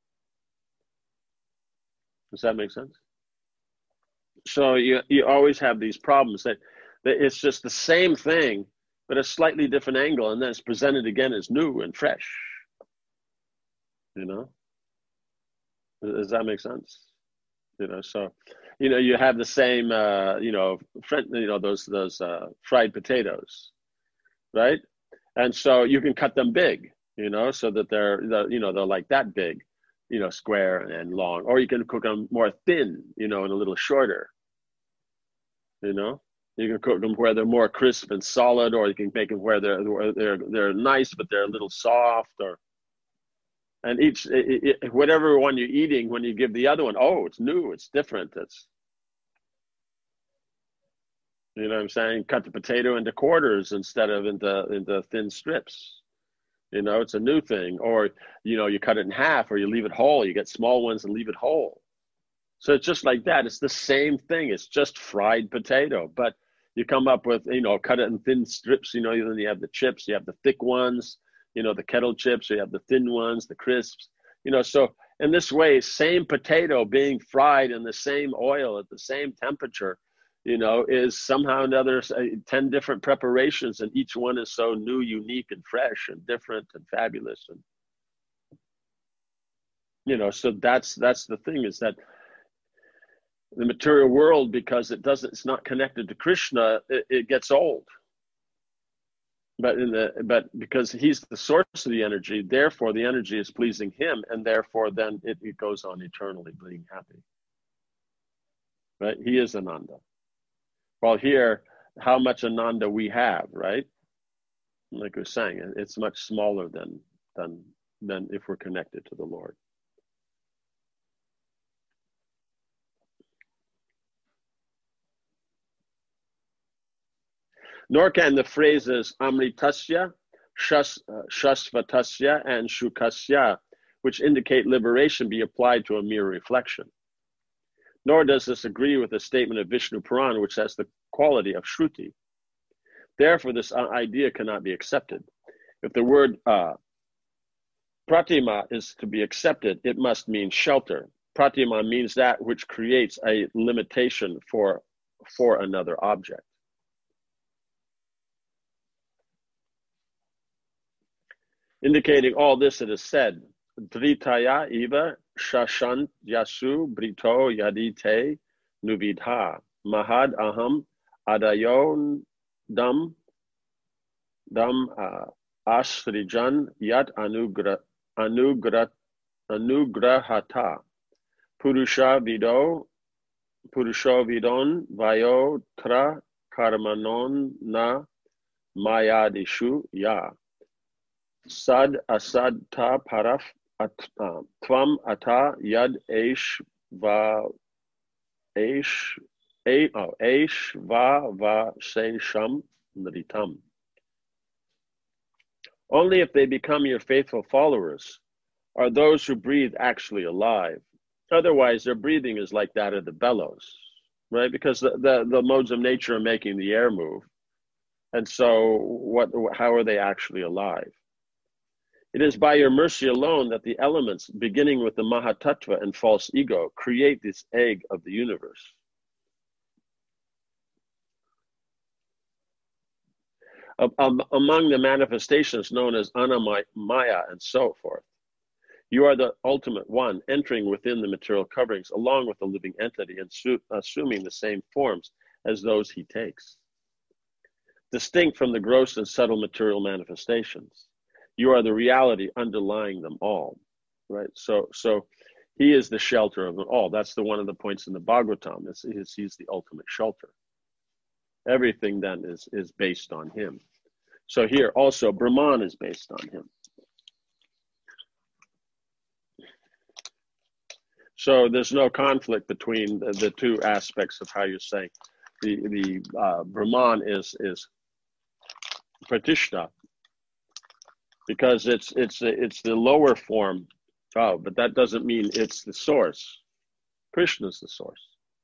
Does that make sense? So you you always have these problems that, that it's just the same thing, but a slightly different angle, and then it's presented again as new and fresh. You know? Does that make sense? You know, so you know, you have the same, uh, you know, fr- you know, those those uh, fried potatoes, right? And so you can cut them big, you know, so that they're, you know, they're like that big, you know, square and long. Or you can cook them more thin, you know, and a little shorter. You know, you can cook them where they're more crisp and solid, or you can make them where they're where they're they're nice, but they're a little soft. Or and each it, it, whatever one you're eating, when you give the other one, oh, it's new, it's different, it's, you know what I'm saying? Cut the potato into quarters instead of into into thin strips. You know, it's a new thing. Or, you know, you cut it in half, or you leave it whole. You get small ones and leave it whole. So it's just like that. It's the same thing. It's just fried potato. But you come up with, you know, cut it in thin strips. You know, then you have the chips. You have the thick ones, you know, the kettle chips. You have the thin ones, the crisps. You know, so in this way, same potato being fried in the same oil at the same temperature, you know, is somehow another ten different preparations, and each one is so new, unique, and fresh, and different, and fabulous, and you know. So that's that's the thing, is that the material world, because it doesn't, it's not connected to Krishna, it, it gets old. But in the but because he's the source of the energy, therefore the energy is pleasing him, and therefore then it, it goes on eternally being happy. Right? He is Ananda. Well, here, how much Ananda we have, right? Like we're saying, it's much smaller than than than if we're connected to the Lord. Nor can the phrases Amritasya, Shas, uh, Shasvatasya, and Shukasya, which indicate liberation, be applied to a mere reflection. Nor does this agree with the statement of Vishnu Puran, which has the quality of Shruti. Therefore, this idea cannot be accepted. If the word uh, Pratima is to be accepted, it must mean shelter. Pratima means that which creates a limitation for, for another object. Indicating all this, it is said, Dritaya eva shashant yasu brito yadite nuvidha mahad aham adayon dam dam uh, ashrijan yat anugra anugra anugrahata purusha vido purusho vidon vayo tra karmanon na mayadishu ya Sad asad ta paraf at, tvam ata yad esh va esh A, oh, Eish va va se sham nritam. Only if they become your faithful followers are those who breathe actually alive. Otherwise, their breathing is like that of the bellows, right? Because the, the, the modes of nature are making the air move. And so what? How are they actually alive? It is by your mercy alone that the elements, beginning with the Mahatattva and false ego, create this egg of the universe. Um, among the manifestations known as Annamaya and so forth, you are the ultimate one, entering within the material coverings along with the living entity and su- assuming the same forms as those he takes. Distinct from the gross and subtle material manifestations, you are the reality underlying them all, right? So, so he is the shelter of them all. That's the one of the points in the Bhagavatam. Is, is he's the ultimate shelter. Everything then is is based on him. So here also Brahman is based on him. So there's no conflict between the, the two aspects of how you're saying. The the uh, Brahman is is Pratishta, because it's it's it's the lower form. Oh, but that doesn't mean it's the source. Krishna is the source.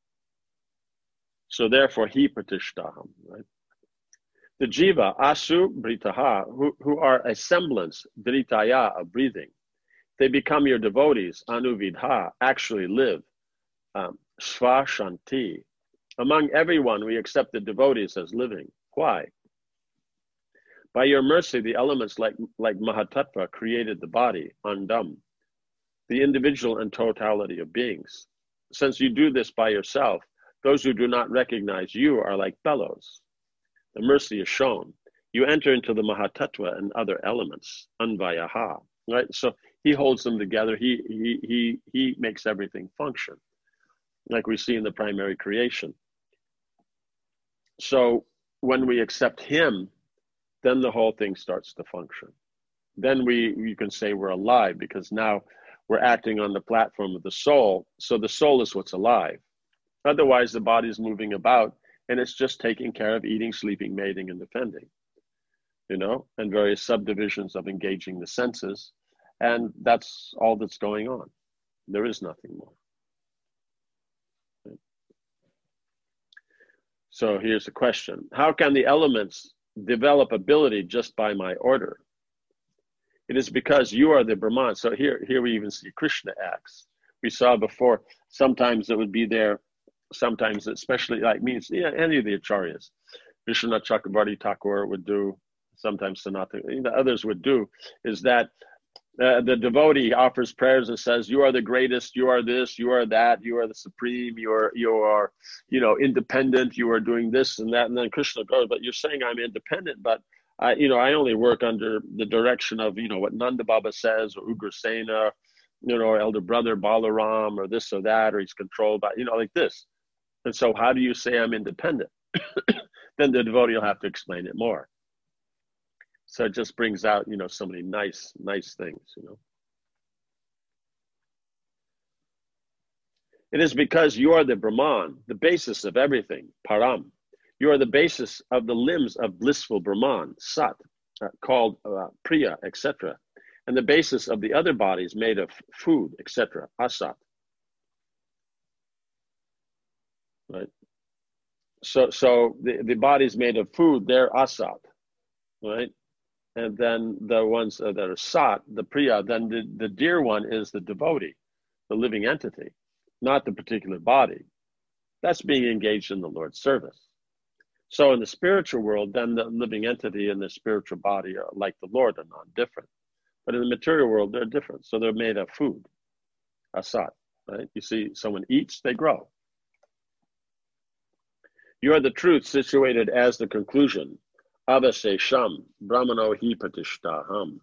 So therefore, he pratishtaham, right? The jiva, asu britaha, who, who are a semblance, dritaya, of breathing, they become your devotees, anuvidha, actually live, um, sva shanti. Among everyone, we accept the devotees as living. Why? By your mercy, the elements like, like Mahatattva created the body, andam, the individual and totality of beings. Since you do this by yourself, those who do not recognize you are like bellows. The mercy is shown. You enter into the Mahatattva and other elements, anvayaha, right? So he holds them together. He, he, he, he makes everything function, like we see in the primary creation. So when we accept him, then the whole thing starts to function. Then we, you can say we're alive, because now we're acting on the platform of the soul. So the soul is what's alive. Otherwise, the body is moving about, and it's just taking care of eating, sleeping, mating, and defending, you know, and various subdivisions of engaging the senses. And that's all that's going on. There is nothing more. So here's the question. How can the elements develop ability just by my order? It is because you are the Brahman. So here, here we even see Krishna acts. We saw before, sometimes it would be there, sometimes, especially like means, yeah, any of the acharyas, Vishwanath Chakrabarti Thakur would do, sometimes Sanatana, you know, others would do, is that uh, the devotee offers prayers and says, you are the greatest, you are this, you are that, you are the supreme, you are, you are, you know, independent, you are doing this and that. And then Krishna goes, but you're saying I'm independent, but I, you know, I only work under the direction of, you know, what Nanda Baba says, or Ugrasena, you know, or elder brother Balaram, or this or that, or he's controlled by, you know, like this. And so how do you say I'm independent? Then the devotee will have to explain it more. So it just brings out, you know, so many nice, nice things, you know. It is because you are the Brahman, the basis of everything, Param. You are the basis of the limbs of blissful Brahman, Sat, uh, called uh, Priya, et cetera, and the basis of the other bodies made of food, et cetera, Asat. Right. So, so the, the bodies made of food, they're asat, right? And then the ones that are sat, the priya, then the, the dear one is the devotee, the living entity, not the particular body. That's being engaged in the Lord's service. So in the spiritual world, then the living entity and the spiritual body are like the Lord, are not different. But in the material world, they're different. So they're made of food, asat, right? You see, someone eats, they grow. You are the truth situated as the conclusion. Avasesham, Brahmano hi pratishtaham.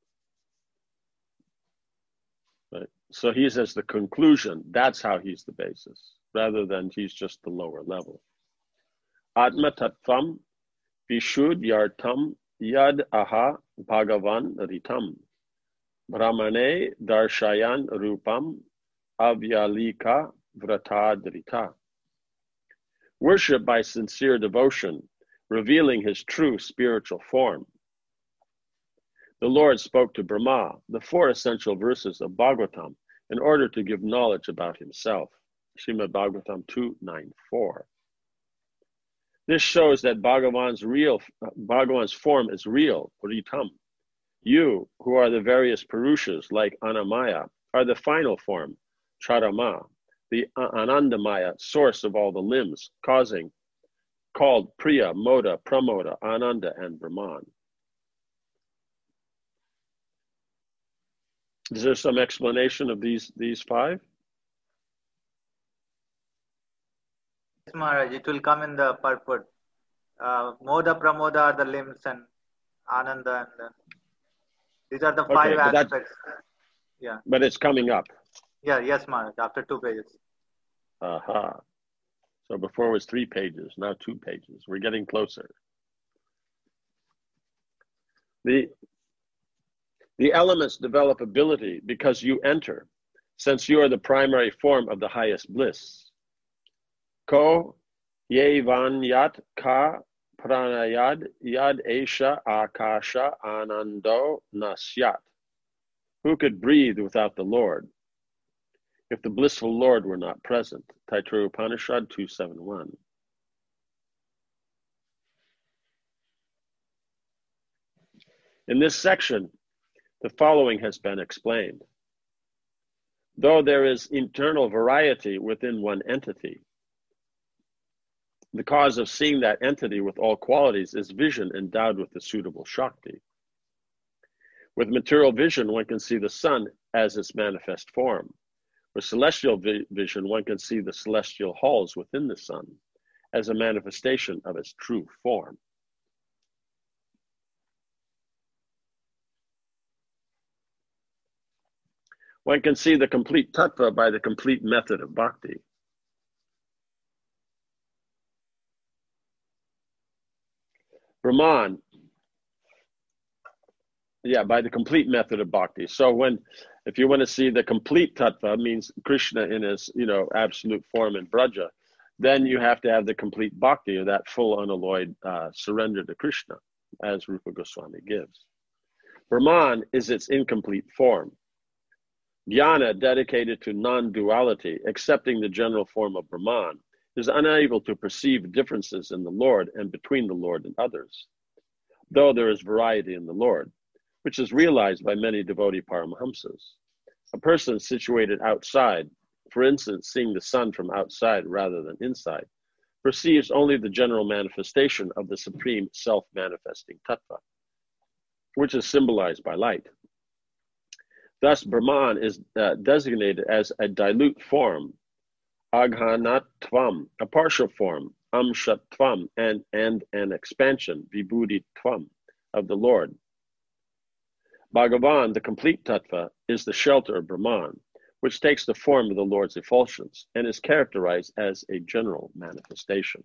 Right? So he's as the conclusion. That's how he's the basis, rather than he's just the lower level. Atma tattvam vishuddhyartam yad aha bhagavan ritam. Brahmane darshayan rupam avyalika vratadrita. Worship by sincere devotion, revealing his true spiritual form. The Lord spoke to Brahma the four essential verses of Bhagavatam in order to give knowledge about himself. Srimad Bhagavatam two ninety-four. This shows that Bhagavan's real Bhagavan's form is real, Ritam. You, who are the various Purushas like Anamaya, are the final form, Charama, the Anandamaya, source of all the limbs, causing, called Priya, Moda, Pramoda, Ananda, and Brahman. Is there some explanation of these, these five? Yes, Maharaj, it will come in the purport. Uh, Moda, Pramoda are the limbs and Ananda and the, these are the five Okay, but aspects. that, yeah. But it's coming up. Yeah, yes, Maharaj, after two pages. Aha. So before it was three pages, now two pages. We're getting closer. The, the elements develop ability because you enter, since you are the primary form of the highest bliss. Ko yevan yat ka pranayad yad esha akasha anando nasyat. Who could breathe without the Lord? If the blissful Lord were not present. Taittiriya Upanishad two seventy-one. In this section, the following has been explained. Though there is internal variety within one entity, the cause of seeing that entity with all qualities is vision endowed with the suitable Shakti. With material vision, one can see the sun as its manifest form. With celestial vi- vision, one can see the celestial halls within the sun as a manifestation of its true form. One can see the complete tattva by the complete method of bhakti. Brahman, yeah, by the complete method of bhakti. So when, if you want to see the complete tattva, means Krishna in his, you know, absolute form in Braja, then you have to have the complete bhakti, or that full unalloyed uh, surrender to Krishna, as Rupa Goswami gives. Brahman is its incomplete form. Jnana, dedicated to non-duality, accepting the general form of Brahman, is unable to perceive differences in the Lord and between the Lord and others, though there is variety in the Lord, which is realized by many devotee Paramahamsas. A person situated outside, for instance, seeing the sun from outside rather than inside, perceives only the general manifestation of the supreme self-manifesting tattva, which is symbolized by light. Thus, Brahman is uh, designated as a dilute form, aghanatvam, a partial form, amshatvam, and, and an expansion, vibhuditvam, of the Lord. Bhagavan, the complete tattva, is the shelter of Brahman, which takes the form of the Lord's effulgence and is characterized as a general manifestation.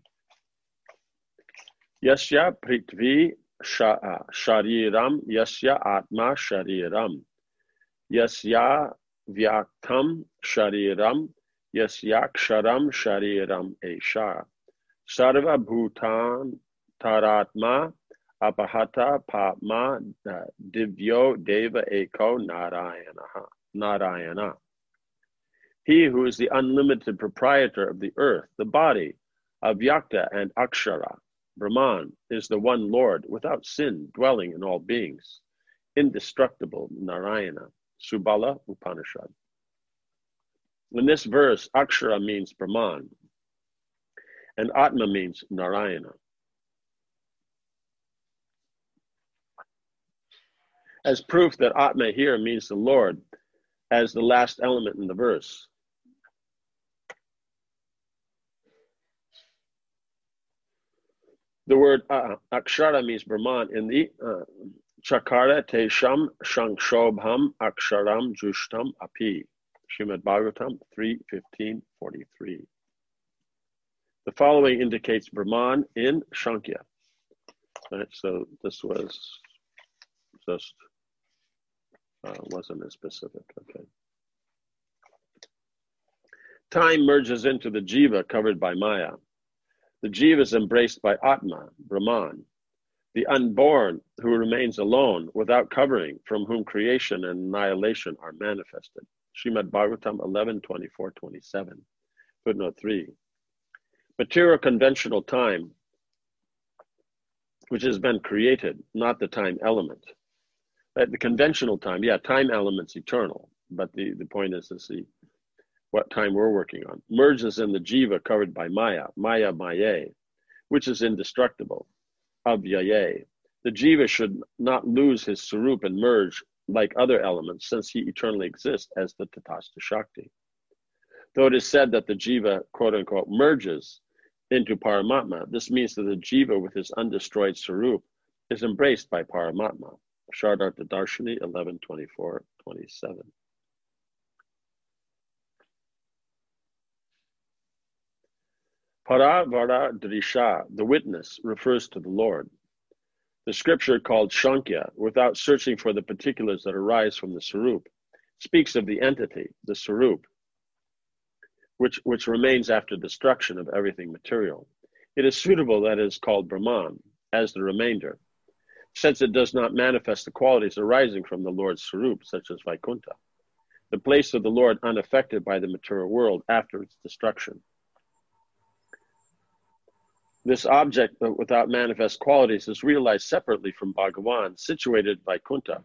Yasya prithvi shariram, yasya atma shariram, yasya vyaktam shariram, yasyaksharam shariram esha, sarva bhutan taratma apahata papma divyo deva eko narayana. Narayana. He who is the unlimited proprietor of the earth, the body, Avyakta and Akshara, Brahman, is the one Lord without sin, dwelling in all beings, indestructible Narayana. Subala Upanishad. In this verse, Akshara means Brahman, and Atma means Narayana. As proof that Atma here means the Lord, as the last element in the verse. The word uh, Akshara means Brahman. In the uh, Chakara Tesham Shankshobham Aksharam Jushtam Api. Srimad Bhagavatam three fifteen forty-three. The following indicates Brahman in Shankya. Right, so this was just uh, wasn't as specific. Okay. Time merges into the jiva covered by Maya. The jiva is embraced by Atma, Brahman, the unborn who remains alone without covering, from whom creation and annihilation are manifested. Srimad Bhagavatam eleven, twenty-four, twenty-seven. Footnote three. Material conventional time, which has been created, not the time element. Right? The conventional time, yeah, time element's eternal, but the, the point is to see what time we're working on. Merges in the jiva covered by Maya, Maya Maya, which is indestructible, Avyaye. The jiva should not lose his sarup and merge like other elements, since he eternally exists as the Tatastha Shakti. Though it is said that the jiva, quote unquote, merges into Paramatma, this means that the jiva with his undestroyed sarup is embraced by Paramatma. Shardartha Darshani eleven, twenty-four, twenty-seven. Paravara Drisha, the witness, refers to the Lord. The scripture called Shankya, without searching for the particulars that arise from the sarup, speaks of the entity, the sarup, which, which remains after destruction of everything material. It is suitable that it is called Brahman, as the remainder, since it does not manifest the qualities arising from the Lord's sarup, such as Vaikuntha, the place of the Lord unaffected by the material world after its destruction. This object without manifest qualities is realized separately from Bhagavan, situated Vaikuntha,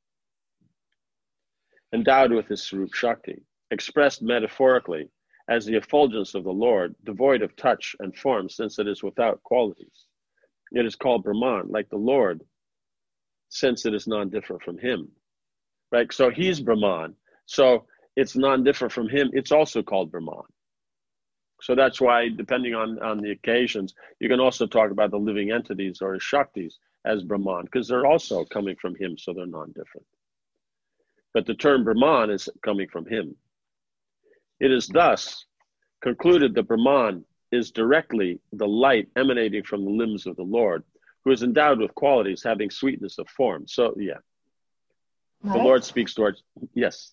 endowed with his Sarup Shakti, expressed metaphorically as the effulgence of the Lord, devoid of touch and form, since it is without qualities. It is called Brahman, like the Lord, since it is non-different from him. Right? So he's Brahman. So it's non-different from him. It's also called Brahman. So that's why, depending on, on the occasions, you can also talk about the living entities or Shaktis as Brahman, because they're also coming from him, so they're non-different. But the term Brahman is coming from him. It is thus concluded that Brahman is directly the light emanating from the limbs of the Lord, who is endowed with qualities having sweetness of form. So, yeah. Right. The Lord speaks towards, yes.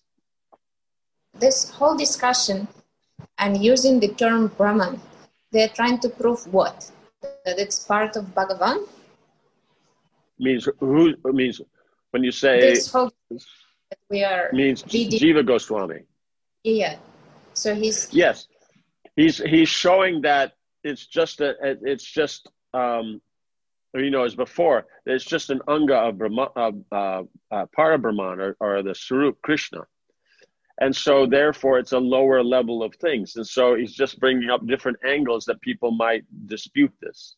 This whole discussion and using the term Brahman, they're trying to prove what? That it's part of Bhagavan? Means who means when you say this whole that we are means reading. Jiva Goswami. Yeah. So he's yes. He's he's showing that it's just a it's just um you know, as before, it's just an anga of Brahma of uh, uh Parabrahman or, or the Sarup Krishna. And so, therefore, it's a lower level of things. And so he's just bringing up different angles that people might dispute this.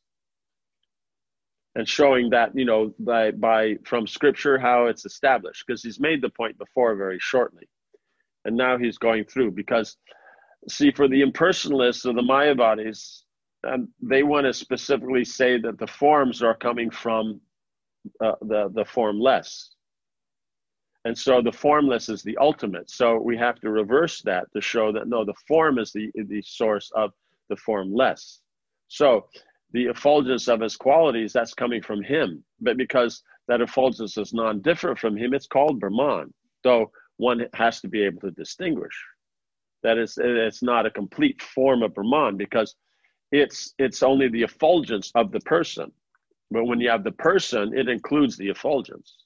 And showing that, you know, by, by from scripture, how it's established. Because he's made the point before very shortly. And now he's going through. Because, see, for the impersonalists or the Mayavadis, um, they want to specifically say that the forms are coming from uh, the, the formless. And so the formless is the ultimate. So we have to reverse that to show that, no, the form is the, the source of the formless. So the effulgence of his qualities, that's coming from him. But because that effulgence is non-different from him, it's called Brahman. Though one has to be able to distinguish. That is, it's not a complete form of Brahman because it's, it's only the effulgence of the person. But when you have the person, it includes the effulgence.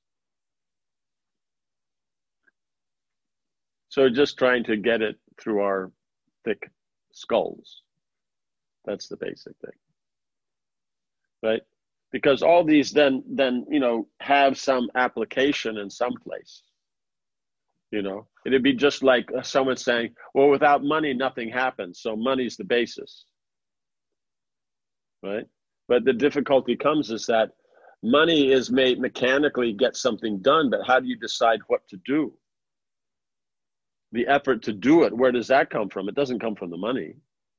So just trying to get it through our thick skulls. That's the basic thing, right? Because all these then, then you know, have some application in some place. You know, it'd be just like someone saying, well, without money, nothing happens. So money's the basis, right? But the difficulty comes is that money is made mechanically get something done, but how do you decide what to do? The effort to do it, where does that come from? It doesn't come from the money,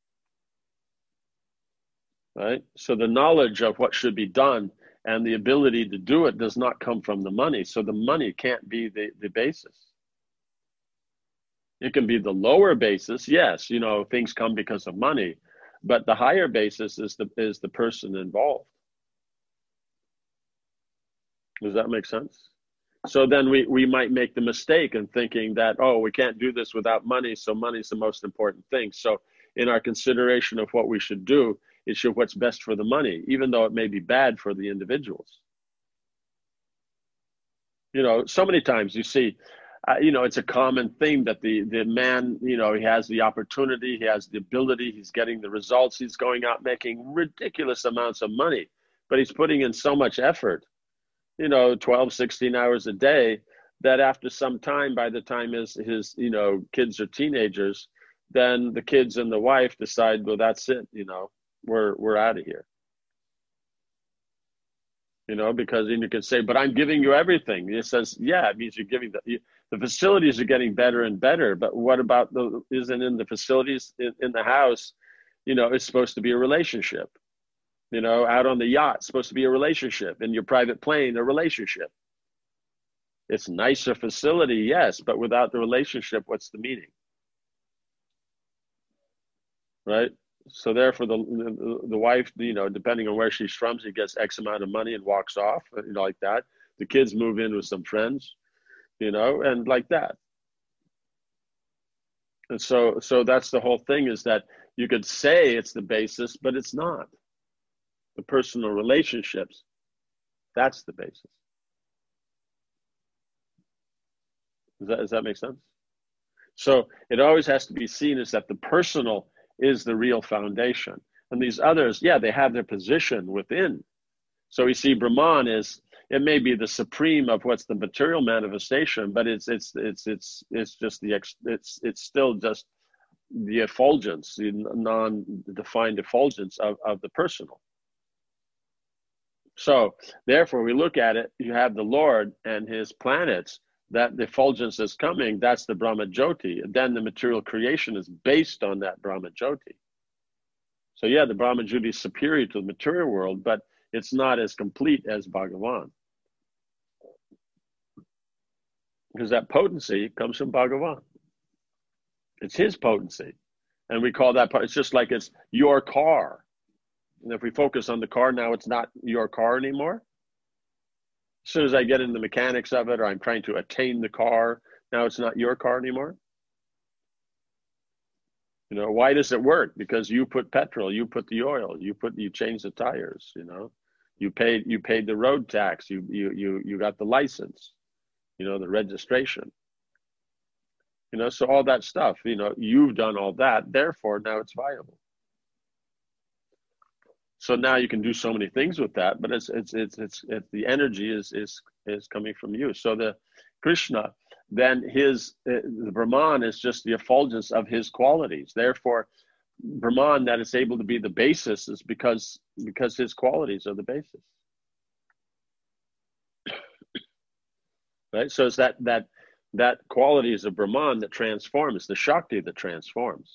right? So the knowledge of what should be done and the ability to do it does not come from the money. So the money can't be the, the basis. It can be the lower basis, yes, you know, things come because of money, but the higher basis is the, is the person involved. Does that make sense? So then we, we might make the mistake in thinking that, oh, we can't do this without money, so money's the most important thing. So in our consideration of what we should do, issue of what's best for the money, even though it may be bad for the individuals. You know, so many times you see, uh, you know, it's a common thing that the, the man, you know, he has the opportunity, he has the ability, he's getting the results, he's going out making ridiculous amounts of money, but he's putting in so much effort, you know, twelve, sixteen hours a day, that after some time, by the time his, his, you know, kids are teenagers, then the kids and the wife decide, well, that's it, you know, we're, we're out of here. You know, because then you can say, but I'm giving you everything. It says, yeah, it means you're giving the, the facilities are getting better and better. But what about the, isn't in the facilities in, in the house, you know, it's supposed to be a relationship. You know, out on the yacht, it's supposed to be a relationship. In your private plane, a relationship. It's nicer facility, yes, but without the relationship, what's the meaning? Right? So therefore, the, the the wife, you know, depending on where she's from, she gets X amount of money and walks off, you know, like that. The kids move in with some friends, you know, and like that. And so, so that's the whole thing, is that you could say it's the basis, but it's not. The personal relationships, that's the basis. Does that, does that make sense? So it always has to be seen as that the personal is the real foundation. And these others, yeah, they have their position within. So we see Brahman is, it may be the supreme of what's the material manifestation, but it's it's it's it's it's just the ex, it's it's still just the effulgence, the non-defined effulgence of, of the personal. So therefore we look at it, you have the Lord and his planets, that the effulgence is coming, that's the Brahma Jyoti. And then the material creation is based on that Brahma Jyoti. So yeah, the Brahma Jyoti is superior to the material world, but it's not as complete as Bhagavan. Because that potency comes from Bhagavan. It's his potency. And we call that part, it's just like it's your car. And if we focus on the car, now it's not your car anymore. As soon as I get into the mechanics of it, or I'm trying to attain the car, now it's not your car anymore. You know, why does it work? Because you put petrol, you put the oil, you put, you change the tires, you know, you paid, you paid the road tax, you, you, you, you got the license, you know, the registration, you know, so all that stuff, you know, you've done all that, therefore now it's viable. So now you can do so many things with that, but it's it's it's it's, it's the energy is is is coming from you. So the Krishna, then his uh, the Brahman is just the effulgence of his qualities. Therefore, Brahman, that is able to be the basis, is because because his qualities are the basis. Right. So it's that that that qualities of Brahman that transforms, the Shakti that transforms.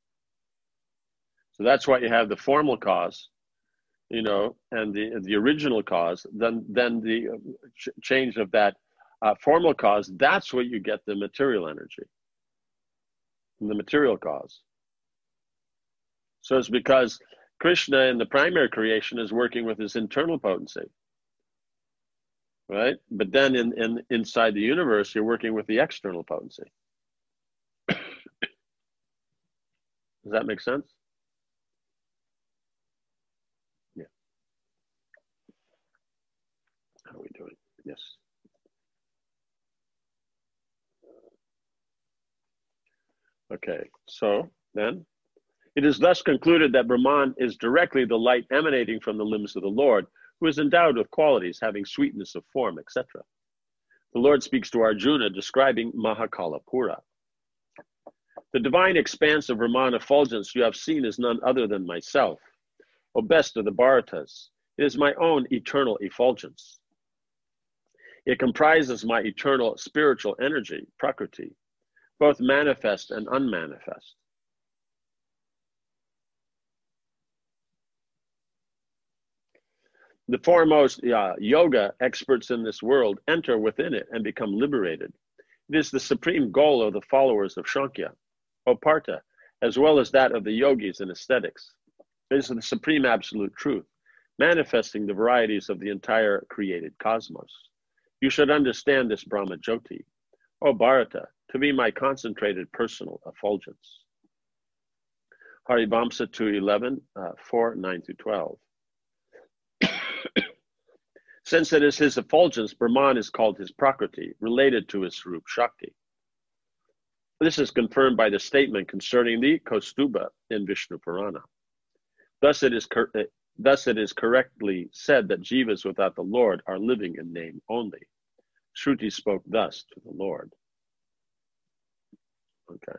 So that's why you have the formal cause, you know, and the the original cause, then then the ch- change of that uh, formal cause, that's where you get the material energy, from the material cause. So it's because Krishna in the primary creation is working with his internal potency, right? But then in, in inside the universe, you're working with the external potency. Does that make sense? How are we doing? Yes. Okay, so then, it is thus concluded that Brahman is directly the light emanating from the limbs of the Lord, who is endowed with qualities having sweetness of form, et cetera. The Lord speaks to Arjuna, describing Mahakala Pura. The divine expanse of Brahman effulgence you have seen is none other than myself. O best of the Bharatas, it is my own eternal effulgence. It comprises my eternal spiritual energy, Prakriti, both manifest and unmanifest. The foremost uh, yoga experts in this world enter within it and become liberated. It is the supreme goal of the followers of Shankya, O Partha, as well as that of the yogis in aesthetics. It is the supreme absolute truth, manifesting the varieties of the entire created cosmos. You should understand this Brahma Jyoti, O Bharata, to be my concentrated personal effulgence. Haribamsa two eleven, uh, four, nine to twelve. Since it is his effulgence, Brahman is called his Prakriti, related to his Swarup Shakti. This is confirmed by the statement concerning the Kaustubha in Vishnu Purana. Thus it is cor- thus it is correctly said that jivas without the Lord are living in name only. Shruti spoke thus to the Lord. Okay.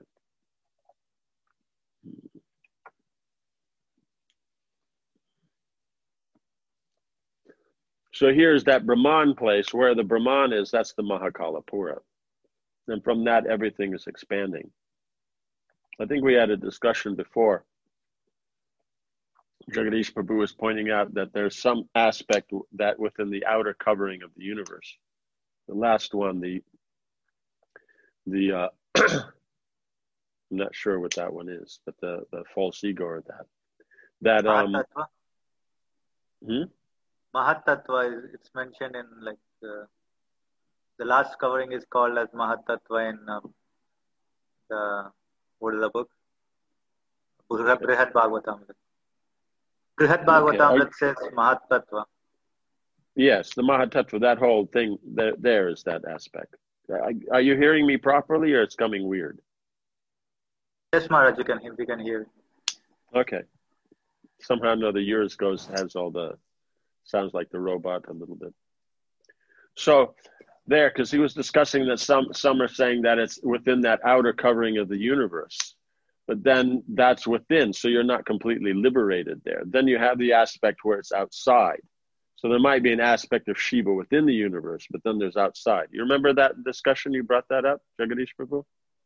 So here's that Brahman place. Where the Brahman is, that's the Mahakalapura. And from that, everything is expanding. I think we had a discussion before. Jagadish Prabhu was pointing out that there's some aspect that within the outer covering of the universe. The last one, the, the uh, I'm not sure what that one is, but the, the false ego or that. That, um, Mahatattva. Hmm? Mahatattva, is, it's mentioned in like uh, the last covering is called as Mahatattva in um, the, what is the book? Brihad Bhagavatamrita. Brihad Bhagavatamrita okay. says Mahatattva. Yes, the Mahatattva, that whole thing, there, there is that aspect. Are, are you hearing me properly or it's coming weird? Yes, Maharaj, you can, we can hear. Okay. Somehow or another, yours goes, has all the, sounds like the robot a little bit. So there, because he was discussing that some, some are saying that it's within that outer covering of the universe, but then that's within, so you're not completely liberated there. Then you have the aspect where it's outside. So there might be an aspect of Shiva within the universe, but then there's outside. You remember that discussion? You brought that up, Jagadish Prabhu?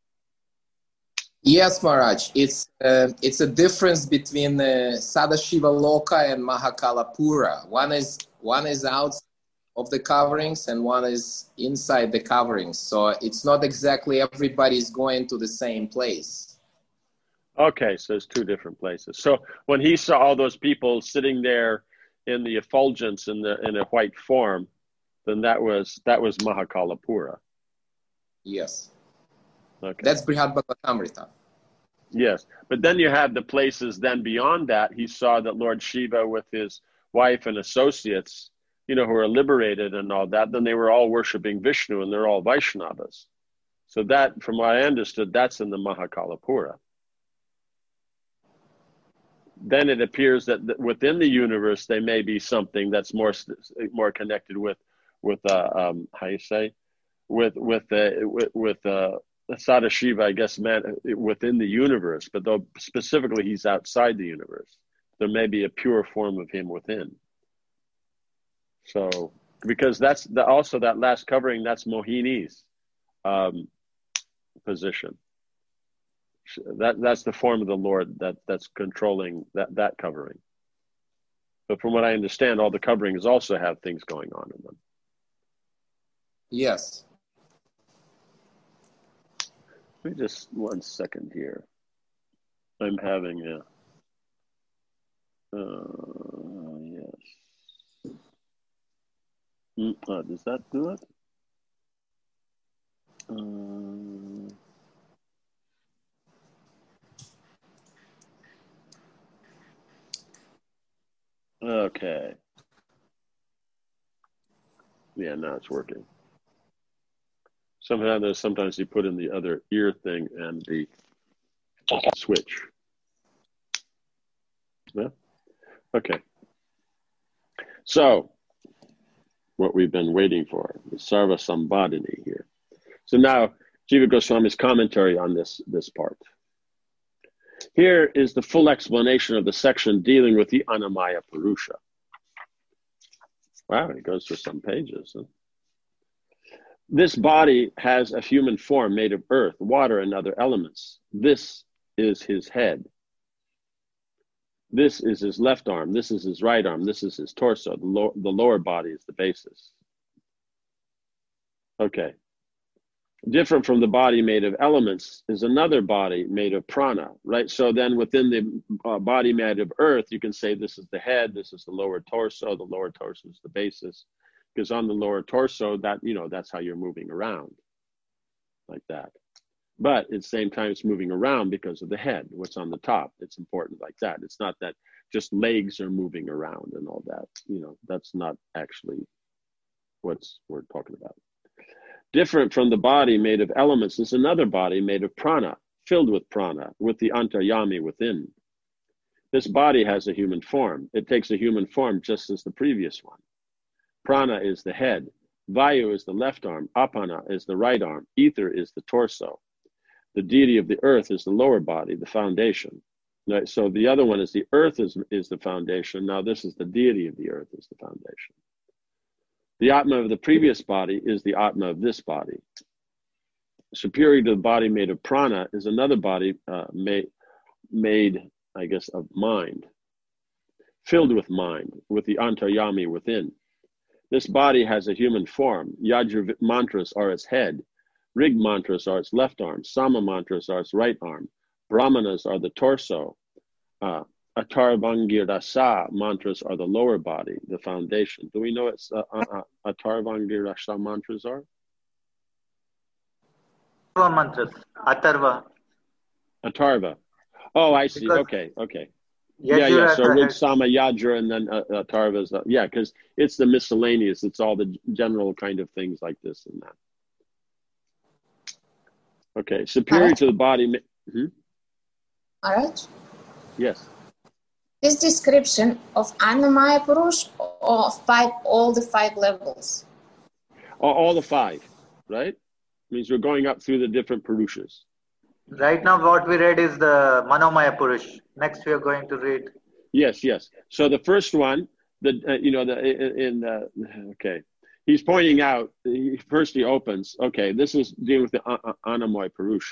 Yes, Maharaj. It's uh, it's a difference between uh, Sadashiva Loka and Mahakalapura. One is one is out of the coverings and one is inside the coverings. So it's not exactly everybody's going to the same place. Okay, so it's two different places. So when he saw all those people sitting there in the effulgence in the in a white form, then that was that was Mahakalapura. Yes. Okay. That's Brihad Bhagavatamrita. Yes, but then you have the places then beyond that. He saw that Lord Shiva with his wife and associates, you know, who are liberated and all that, then they were all worshiping Vishnu and they're all Vaishnavas. So that, from what I understood, that's in the Mahakalapura. Then it appears that within the universe, there may be something that's more more connected with, with uh, um, how you say, with, with, uh, with, with uh, Sadashiva, I guess, man, within the universe, but though specifically he's outside the universe, there may be a pure form of him within. So, because that's the, also that last covering, that's Mohini's um, position. That that's the form of the Lord that that's controlling that that covering. But from what I understand, all the coverings also have things going on in them. Yes. Let me just one second here. I'm having a, uh, yes. Mm, uh, does that do it? Um, okay. Yeah, now it's working. Somehow there's sometimes you put in the other ear thing and the switch. Yeah? Okay. So, what we've been waiting for, the Sarva Sambhadini here. So now, Jiva Goswami's commentary on this, this part. Here is the full explanation of the section dealing with the Annamaya Purusha. Wow, it goes through some pages. Huh? This body has a human form made of earth, water, and other elements. This is his head. This is his left arm. This is his right arm. This is his torso. The, lo- the lower body is the basis. Okay. Different from the body made of elements is another body made of prana, right? So then within the uh, body made of earth, you can say this is the head, this is the lower torso, the lower torso is the basis. Because on the lower torso, that, you know, that's how you're moving around, like that. But at the same time, it's moving around because of the head, what's on the top. It's important like that. It's not that just legs are moving around and all that. You know, that's not actually what's we're talking about. Different from the body made of elements is another body made of prana, filled with prana, with the antaryami within. This body has a human form. It takes a human form just as the previous one. Prana is the head. Vayu is the left arm. Apana is the right arm. Ether is the torso. The deity of the earth is the lower body, the foundation. Right? So the other one is the earth is, is the foundation. Now this is the deity of the earth is the foundation. The Atma of the previous body is the Atma of this body. Superior to the body made of prana is another body uh, made, made, I guess, of mind, filled with mind, with the antaryami within. This body has a human form. Yajur mantras are its head. Rig mantras are its left arm. Sama mantras are its right arm. Brahmanas are the torso. Uh, Atharvangirasa mantras are the lower body, the foundation. Do we know what uh, uh, Atharvangirasa mantras are? Mantras. Atharva. Atharva. Oh, I see. Because okay, okay. Yajur Yeah, yeah. So Rig, head. Sama, Yajur, and then uh, Atharva is, uh, yeah, because it's the miscellaneous. It's all the general kind of things like this and that. Okay, superior Alright. to the body. Hmm? All right. Yes. This description of Annamaya Purush of five, all the five levels. All, all the five, right? Means we're going up through the different Purushas. Right now, what we read is the Manomaya Purush. Next, we are going to read. Yes, yes. So the first one, the uh, you know the in the okay, he's pointing out. He, first, he opens. Okay, this is dealing with the uh, Annamaya Purush.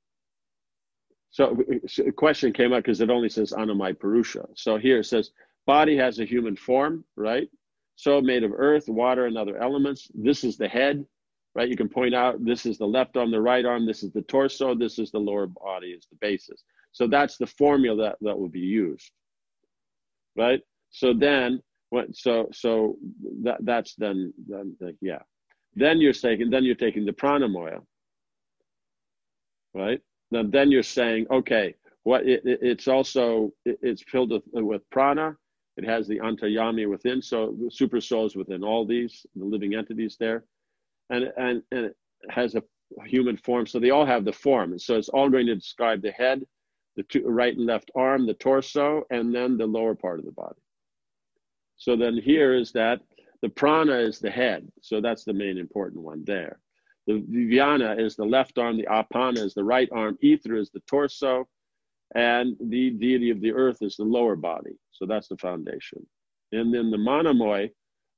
So, so a question came up because it only says Annamaya Purusha. So here it says body has a human form, right? So made of earth, water, and other elements. This is the head, right? You can point out this is the left arm, the right arm. This is the torso. This is the lower body, is the basis. So that's the formula that, that will be used, right? So then, what? So so that that's then then yeah. Then you're taking then you're taking the pranamoya, right? Now, then you're saying, okay, what it, it, it's also it, it's filled with, with prana. It has the antaryami within, so the super soul is within all these the living entities there, and and and it has a human form. So they all have the form, and so it's all going to describe the head, the two, right and left arm, the torso, and then the lower part of the body. So then here is that the prana is the head, so that's the main important one there. The Vyana is the left arm, the Apana is the right arm, Ether is the torso, and the deity of the earth is the lower body. So that's the foundation. And then the Manamoy,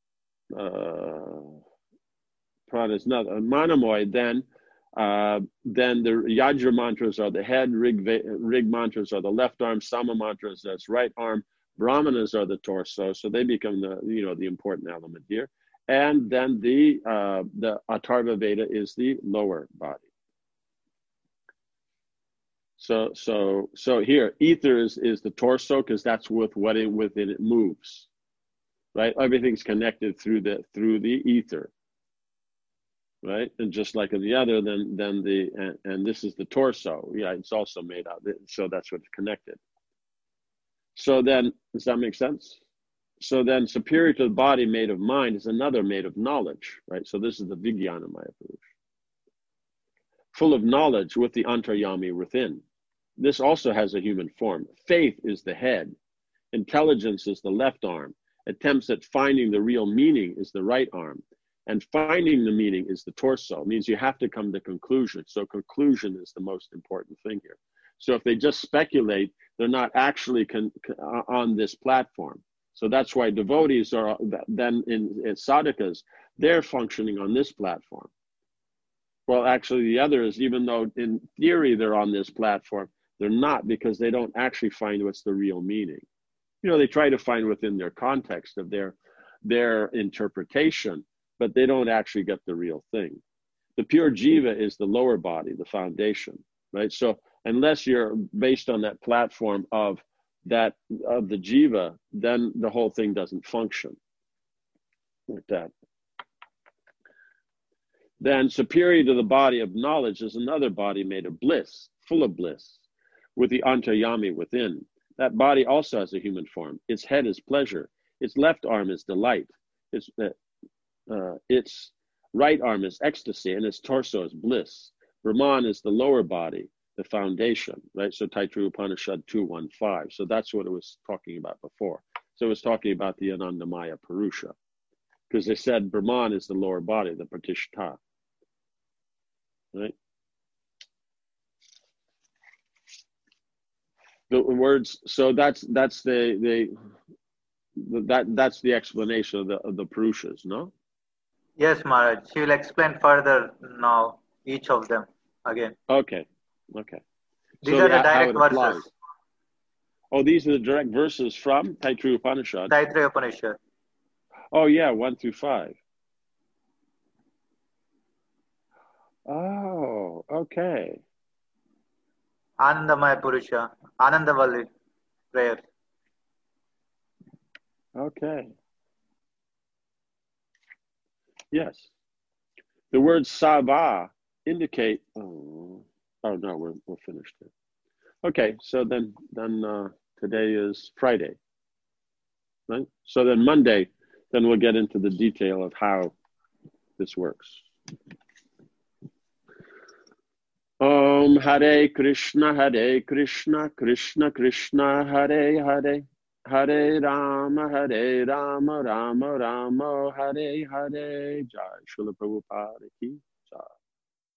uh, Prana is not, uh, Manamoy, then, uh, then the Yajur mantras are the head, Rig, Rig mantras are the left arm, Sama mantras, that's right arm, Brahmanas are the torso, so they become the, you know, the important element here. And then the uh, the Atharva Veda is the lower body. So so so here, ether is, is the torso because that's with what it within it moves, right? Everything's connected through the through the ether, right? And just like in the other, then then the and, and this is the torso. Yeah, it's also made out. So that's what's connected. So then, does that make sense? So then superior to the body made of mind is another made of knowledge, right? So this is the Vijnanamaya Purush. Full of knowledge with the antaryami within. This also has a human form. Faith is the head. Intelligence is the left arm. Attempts at finding the real meaning is the right arm. And finding the meaning is the torso. It means you have to come to conclusion. So conclusion is the most important thing here. So if they just speculate, they're not actually con- on this platform. So that's why devotees are then in, in sadhakas, they're functioning on this platform. Well, actually the others, even though in theory they're on this platform, they're not because they don't actually find what's the real meaning. You know, they try to find within their context of their, their interpretation, but they don't actually get the real thing. The pure jiva is the lower body, the foundation, right? So unless you're based on that platform of that of the jiva, then the whole thing doesn't function like that. Then superior to the body of knowledge is another body made of bliss, full of bliss, with the Antaryami within. That body also has a human form. Its head is pleasure. Its left arm is delight. Its, uh, uh, its right arm is ecstasy, and its torso is bliss. Brahman is the lower body, the foundation, right? So Taittiriya Upanishad two one five. So that's what it was talking about before. So it was talking about the Anandamaya Purusha, because they said Brahman is the lower body, the Pratishtha, right? The words. So that's that's the the that that's the explanation of the of the Purushas, no? Yes, Maharaj. She will explain further now each of them again. Okay, okay. These so are the how direct it applies. verses. Oh, these are the direct verses from Taittiriya Upanishad. Taittiriya Upanishad. Oh yeah, one through five. Oh, okay. Anandamaya Purusha, Anandavalli prayer. Okay. Yes. The words Sava indicate. Oh, oh no, we're we're finished here. Okay, so then then uh, today is Friday, right? So then Monday, then we'll get into the detail of how this works. Om Hare Krishna, Hare Krishna, Krishna Krishna, Hare Hare, Hare Rama, Hare Rama, Rama Rama, Hare Hare. Jai Srila Prabhupada ki